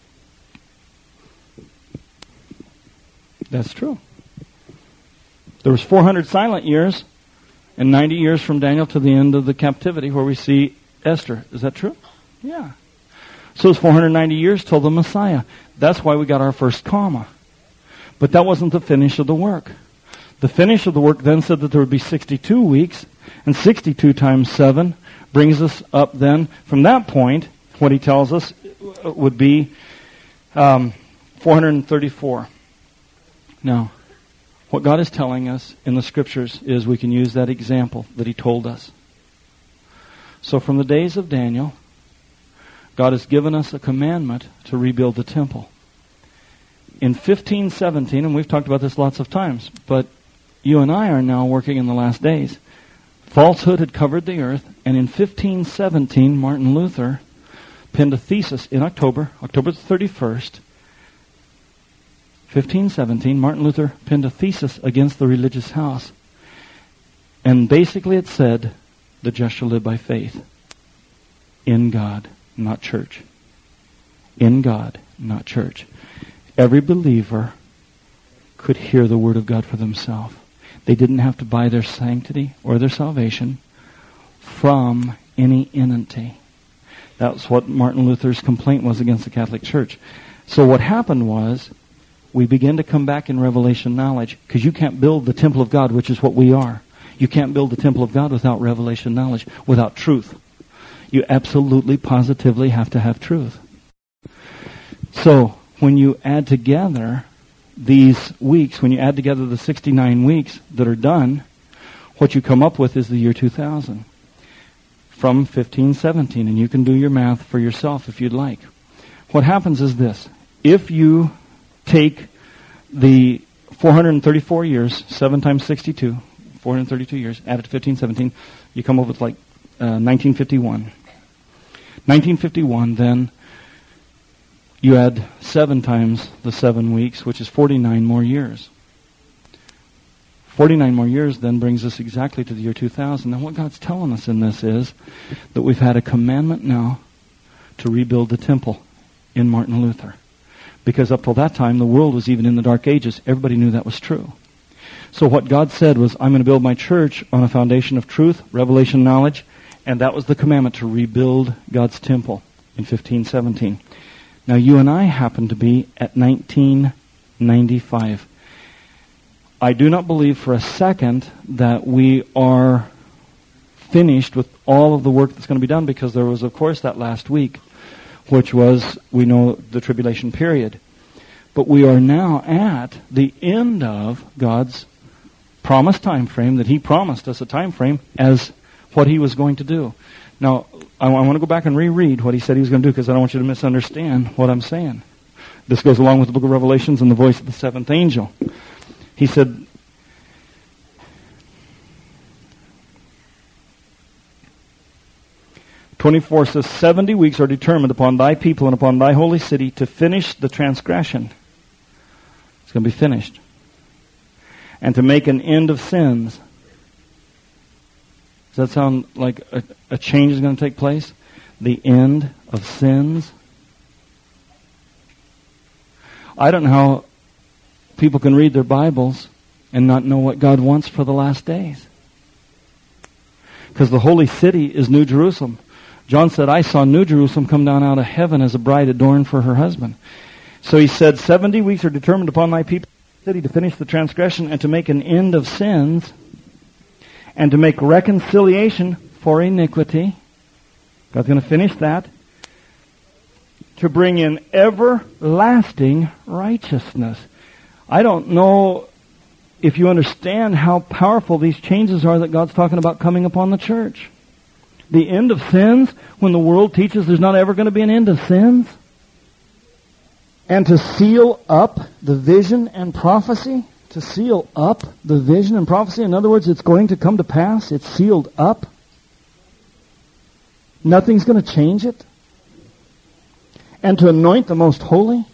That's true. There was four hundred silent years and ninety years from Daniel to the end of the captivity where we see Esther. Is that true? Yeah. So it's four hundred ninety years till the Messiah. That's why we got our first comma. But that wasn't the finish of the work. The finish of the work then said that there would be sixty-two weeks, and sixty-two times seven brings us up then, from that point, what he tells us would be um, four hundred thirty-four. Now, what God is telling us in the Scriptures is we can use that example that He told us. So from the days of Daniel, God has given us a commandment to rebuild the temple. In fifteen seventeen, and we've talked about this lots of times, but you and I are now working in the last days. Falsehood had covered the earth, and in fifteen seventeen, Martin Luther penned a thesis in October, October the thirty-first, fifteen seventeen, Martin Luther penned a thesis against the religious house. And basically it said, the just shall live by faith. In God, not church. In God, not church. Every believer could hear the Word of God for themselves. They didn't have to buy their sanctity or their salvation from any entity. That's what Martin Luther's complaint was against the Catholic Church. So what happened was, we began to come back in revelation knowledge, because you can't build the temple of God, which is what we are. You can't build the temple of God without revelation knowledge, without truth. You absolutely, positively have to have truth. So, when you add together these weeks, when you add together the sixty-nine weeks that are done, what you come up with is the year two thousand. From fifteen seventeen, and you can do your math for yourself if you'd like. What happens is this. If you take the four hundred thirty-four years, seven times sixty-two, four hundred thirty-two years, add it to fifteen seventeen, you come up with like uh, nineteen fifty-one. nineteen fifty-one, then you add seven times the seven weeks, which is forty-nine more years. forty-nine more years then brings us exactly to the year two thousand. And what God's telling us in this is that we've had a commandment now to rebuild the temple in Martin Luther. Because up till that time, the world was even in the dark ages. Everybody knew that was true. So what God said was, I'm going to build my church on a foundation of truth, revelation, knowledge, and that was the commandment to rebuild God's temple in fifteen seventeen. Now you and I happen to be at nineteen ninety-five. I do not believe for a second that we are finished with all of the work that's going to be done, because there was, of course, that last week, which was, we know, the tribulation period. But we are now at the end of God's promised time frame, that He promised us a time frame as what He was going to do. Now, I, I want to go back and reread what He said He was going to do, because I don't want you to misunderstand what I'm saying. This goes along with the book of Revelations and the voice of the seventh angel. He said, twenty-four says, seventy weeks are determined upon thy people and upon thy holy city to finish the transgression. It's going to be finished. And to make an end of sins. Does that sound like a, a change is going to take place? The end of sins? I don't know how people can read their Bibles and not know what God wants for the last days. Because the holy city is New Jerusalem. John said, I saw New Jerusalem come down out of heaven as a bride adorned for her husband. So he said, seventy weeks are determined upon thy people city to finish the transgression and to make an end of sins and to make reconciliation for iniquity. God's going to finish that. To bring in everlasting righteousness. I don't know if you understand how powerful these changes are that God's talking about coming upon the church. The end of sins, when the world teaches there's not ever going to be an end of sins. And to seal up the vision and prophecy. To seal up the vision and prophecy. In other words, it's going to come to pass. It's sealed up. Nothing's going to change it. And to anoint the most holy,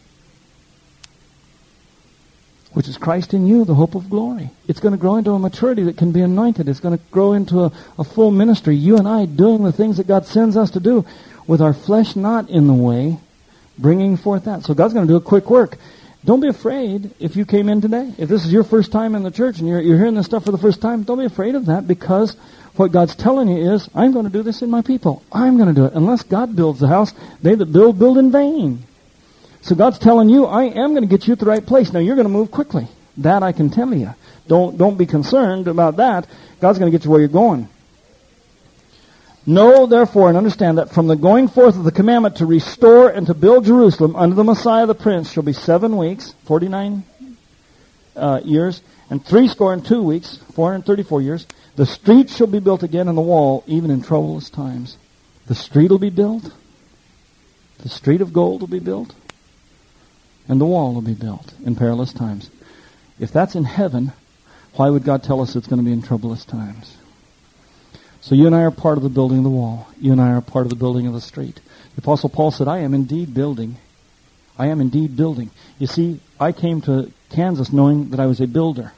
which is Christ in you, the hope of glory. It's going to grow into a maturity that can be anointed. It's going to grow into a, a full ministry. You and I doing the things that God sends us to do with our flesh not in the way, bringing forth that. So God's going to do a quick work. Don't be afraid if you came in today. If this is your first time in the church and you're, you're hearing this stuff for the first time, don't be afraid of that, because what God's telling you is, I'm going to do this in my people. I'm going to do it. Unless God builds the house, they that build, build in vain. So God's telling you, I am going to get you at the right place. Now you're going to move quickly. That I can tell you. Don't, don't be concerned about that. God's going to get you where you're going. Know therefore and understand that from the going forth of the commandment to restore and to build Jerusalem under the Messiah the Prince shall be seven weeks, forty-nine uh, years, and three score and two weeks, four hundred thirty-four years. The street shall be built again and the wall, even in troublous times. The street will be built. The street of gold will be built. And the wall will be built in perilous times. If that's in heaven, why would God tell us it's going to be in troublous times? So you and I are part of the building of the wall. You and I are part of the building of the street. The Apostle Paul said, I am indeed building. I am indeed building. You see, I came to Kansas knowing that I was a builder.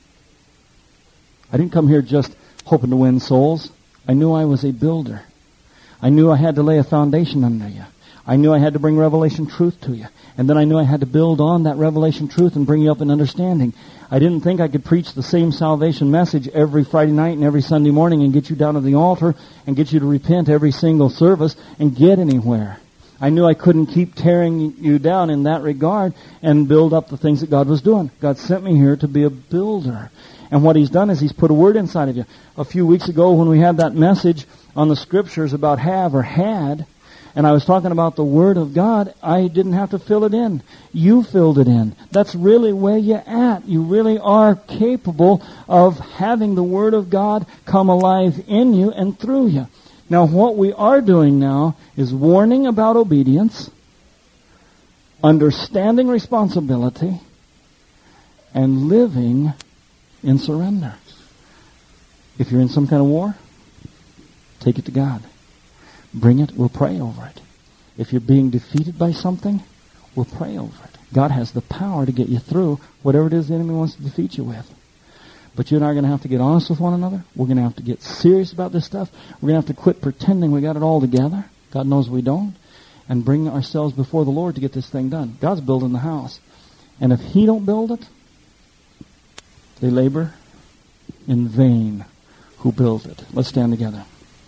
I didn't come here just hoping to win souls. I knew I was a builder. I knew I had to lay a foundation under you. I knew I had to bring revelation truth to you. And then I knew I had to build on that revelation truth and bring you up in understanding. I didn't think I could preach the same salvation message every Friday night and every Sunday morning and get you down to the altar and get you to repent every single service and get anywhere. I knew I couldn't keep tearing you down in that regard and build up the things that God was doing. God sent me here to be a builder. And what He's done is He's put a word inside of you. A few weeks ago when we had that message on the Scriptures about have or had, and I was talking about the Word of God, I didn't have to fill it in. You filled it in. That's really where you're at. You really are capable of having the Word of God come alive in you and through you. Now, what we are doing now is warning about obedience, understanding responsibility, and living in surrender. If you're in some kind of war, take it to God. Bring it, we'll pray over it. If you're being defeated by something, we'll pray over it. God has the power to get you through whatever it is the enemy wants to defeat you with. But you and I are going to have to get honest with one another. We're going to have to get serious about this stuff. We're going to have to quit pretending we got it all together. God knows we don't. And bring ourselves before the Lord to get this thing done. God's building the house. And if He don't build it, they labor in vain who build it. Let's stand together.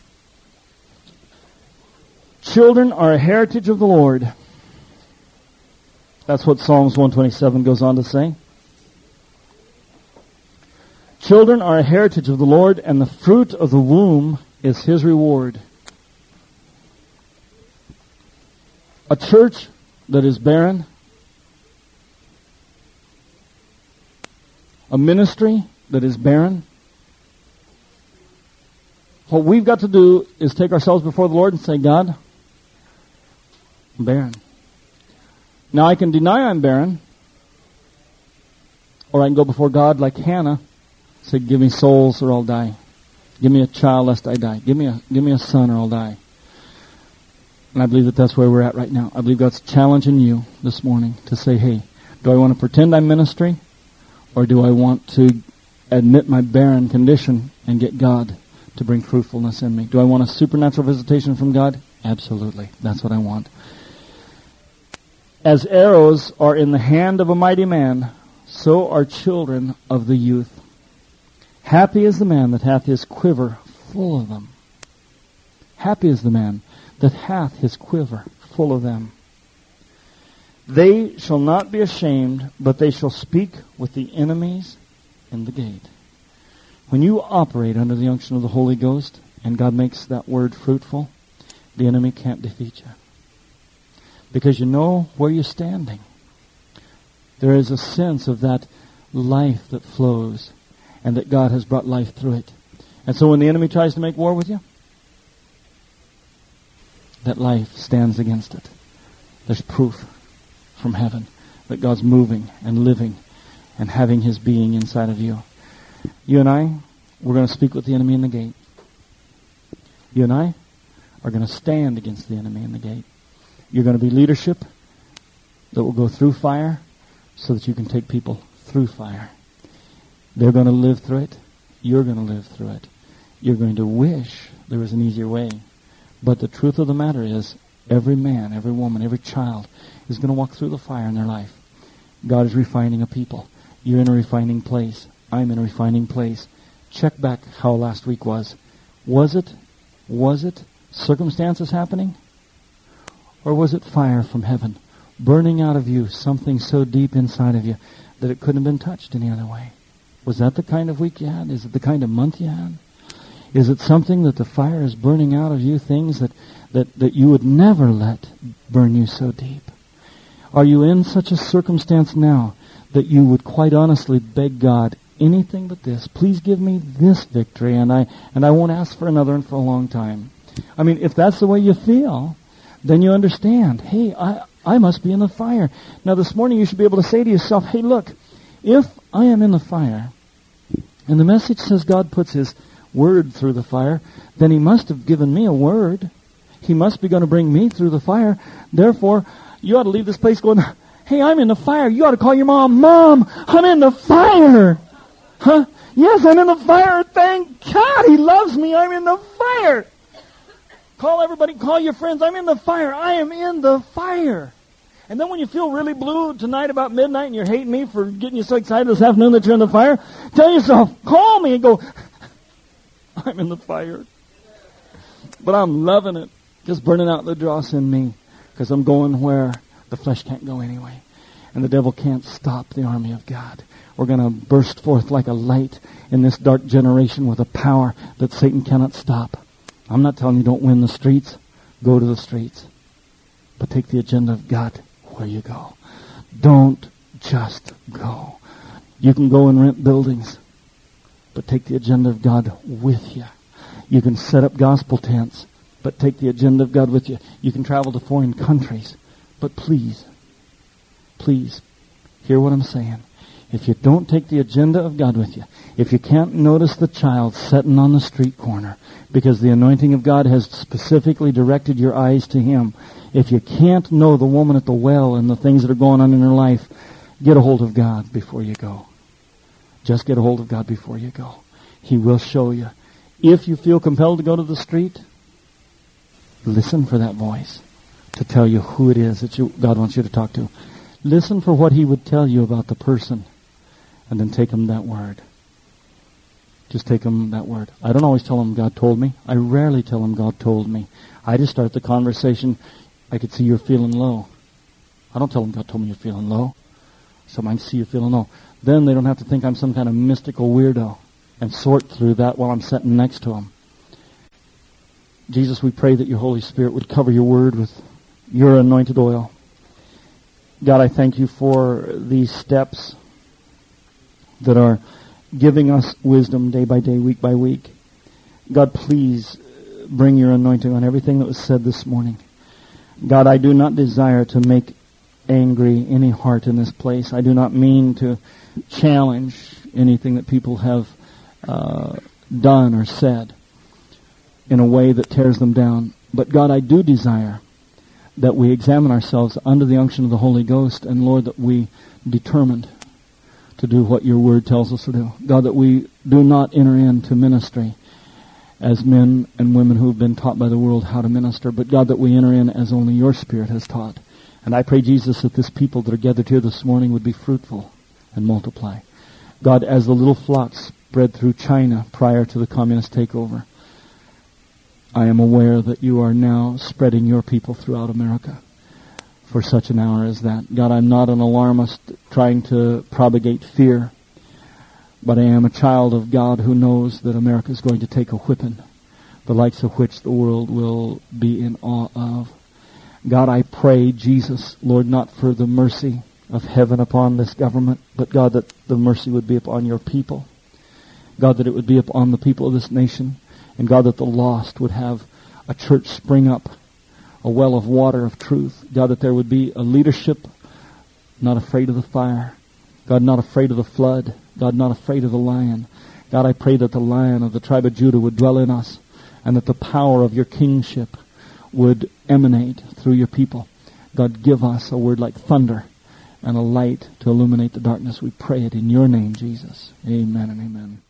Children are a heritage of the Lord. That's what Psalms one twenty-seven goes on to say. Children are a heritage of the Lord, and the fruit of the womb is His reward. A church that is barren, a ministry that is barren, what we've got to do is take ourselves before the Lord and say, God, I'm barren. Now I can deny I'm barren, or I can go before God like Hannah, say, give me souls or I'll die. Give me a child lest I die. Give me a, give me a son or I'll die. And I believe that that's where we're at right now. I believe God's challenging you this morning to say, hey, do I want to pretend I'm ministry, or do I want to admit my barren condition and get God to bring fruitfulness in me? Do I want a supernatural visitation from God? Absolutely. That's what I want. As arrows are in the hand of a mighty man, so are children of the youth. Happy is the man that hath his quiver full of them. Happy is the man that hath his quiver full of them. They shall not be ashamed, but they shall speak with the enemies in the gate. When you operate under the unction of the Holy Ghost, and God makes that word fruitful, the enemy can't defeat you. Because you know where you're standing. There is a sense of that life that flows, and that God has brought life through it. And so when the enemy tries to make war with you, that life stands against it. There's proof from heaven that God's moving and living and having His being inside of you. You and I, we're going to speak with the enemy in the gate. You and I are going to stand against the enemy in the gate. You're going to be leadership that will go through fire so that you can take people through fire. They're going to live through it. You're going to live through it. You're going to wish there was an easier way. But the truth of the matter is, every man, every woman, every child is going to walk through the fire in their life. God is refining a people. You're in a refining place. I'm in a refining place. Check back how last week was. Was it, was it circumstances happening? Or was it fire from heaven burning out of you something so deep inside of you that it couldn't have been touched any other way? Was that the kind of week you had? Is it the kind of month you had? Is it something that the fire is burning out of you, things that, that, that you would never let burn you so deep? Are you in such a circumstance now that you would quite honestly beg God, anything but this, please give me this victory, and I and I won't ask for another one for a long time? I mean, if that's the way you feel, then you understand, hey, I, I must be in the fire. Now this morning you should be able to say to yourself, hey, look, if I am in the fire, and the message says God puts His word through the fire, then He must have given me a word. He must be going to bring me through the fire. Therefore, you ought to leave this place going, hey, I'm in the fire. You ought to call your mom, Mom, I'm in the fire. Huh? Yes, I'm in the fire. Thank God He loves me. I'm in the fire. Call everybody, call your friends. I'm in the fire. I am in the fire. And then when you feel really blue tonight about midnight and you're hating me for getting you so excited this afternoon that you're in the fire, tell yourself, call me and go, I'm in the fire. But I'm loving it. Just burning out the dross in me. Because I'm going where the flesh can't go anyway. And the devil can't stop the army of God. We're going to burst forth like a light in this dark generation with a power that Satan cannot stop. I'm not telling you don't win the streets. Go to the streets. But take the agenda of God where you go. Don't just go. You can go and rent buildings, but take the agenda of God with you. You can set up gospel tents, but take the agenda of God with you. You can travel to foreign countries, but please, please, hear what I'm saying. If you don't take the agenda of God with you, if you can't notice the child sitting on the street corner because the anointing of God has specifically directed your eyes to Him, if you can't know the woman at the well and the things that are going on in her life, get a hold of God before you go. Just get a hold of God before you go. He will show you. If you feel compelled to go to the street, listen for that voice to tell you who it is that you, God wants you to talk to. Listen for what He would tell you about the person, and then take Him that word. Just take Him that word. I don't always tell Him God told me. I rarely tell Him God told me. I just start the conversation. I could see you're feeling low. I don't tell them God told me you're feeling low. So I can see you feeling low. Then they don't have to think I'm some kind of mystical weirdo and sort through that while I'm sitting next to them. Jesus, we pray that your Holy Spirit would cover your word with your anointed oil. God, I thank you for these steps that are giving us wisdom day by day, week by week. God, please bring your anointing on everything that was said this morning. God, I do not desire to make angry any heart in this place. I do not mean to challenge anything that people have uh, done or said in a way that tears them down. But God, I do desire that we examine ourselves under the unction of the Holy Ghost, and Lord, that we determined to do what your word tells us to do. God, that we do not enter into ministry as men and women who have been taught by the world how to minister, but God, that we enter in as only your Spirit has taught. And I pray, Jesus, that this people that are gathered here this morning would be fruitful and multiply. God, as the little flock spread through China prior to the communist takeover, I am aware that you are now spreading your people throughout America for such an hour as that. God, I'm not an alarmist trying to propagate fear, but I am a child of God who knows that America is going to take a whipping, the likes of which the world will be in awe of. God, I pray, Jesus, Lord, not for the mercy of heaven upon this government, but God, that the mercy would be upon your people. God, that it would be upon the people of this nation. And God, that the lost would have a church spring up, a well of water of truth. God, that there would be a leadership not afraid of the fire. God, not afraid of the flood. God, not afraid of the lion. God, I pray that the Lion of the tribe of Judah would dwell in us, and that the power of your kingship would emanate through your people. God, give us a word like thunder and a light to illuminate the darkness. We pray it in your name, Jesus. Amen and amen.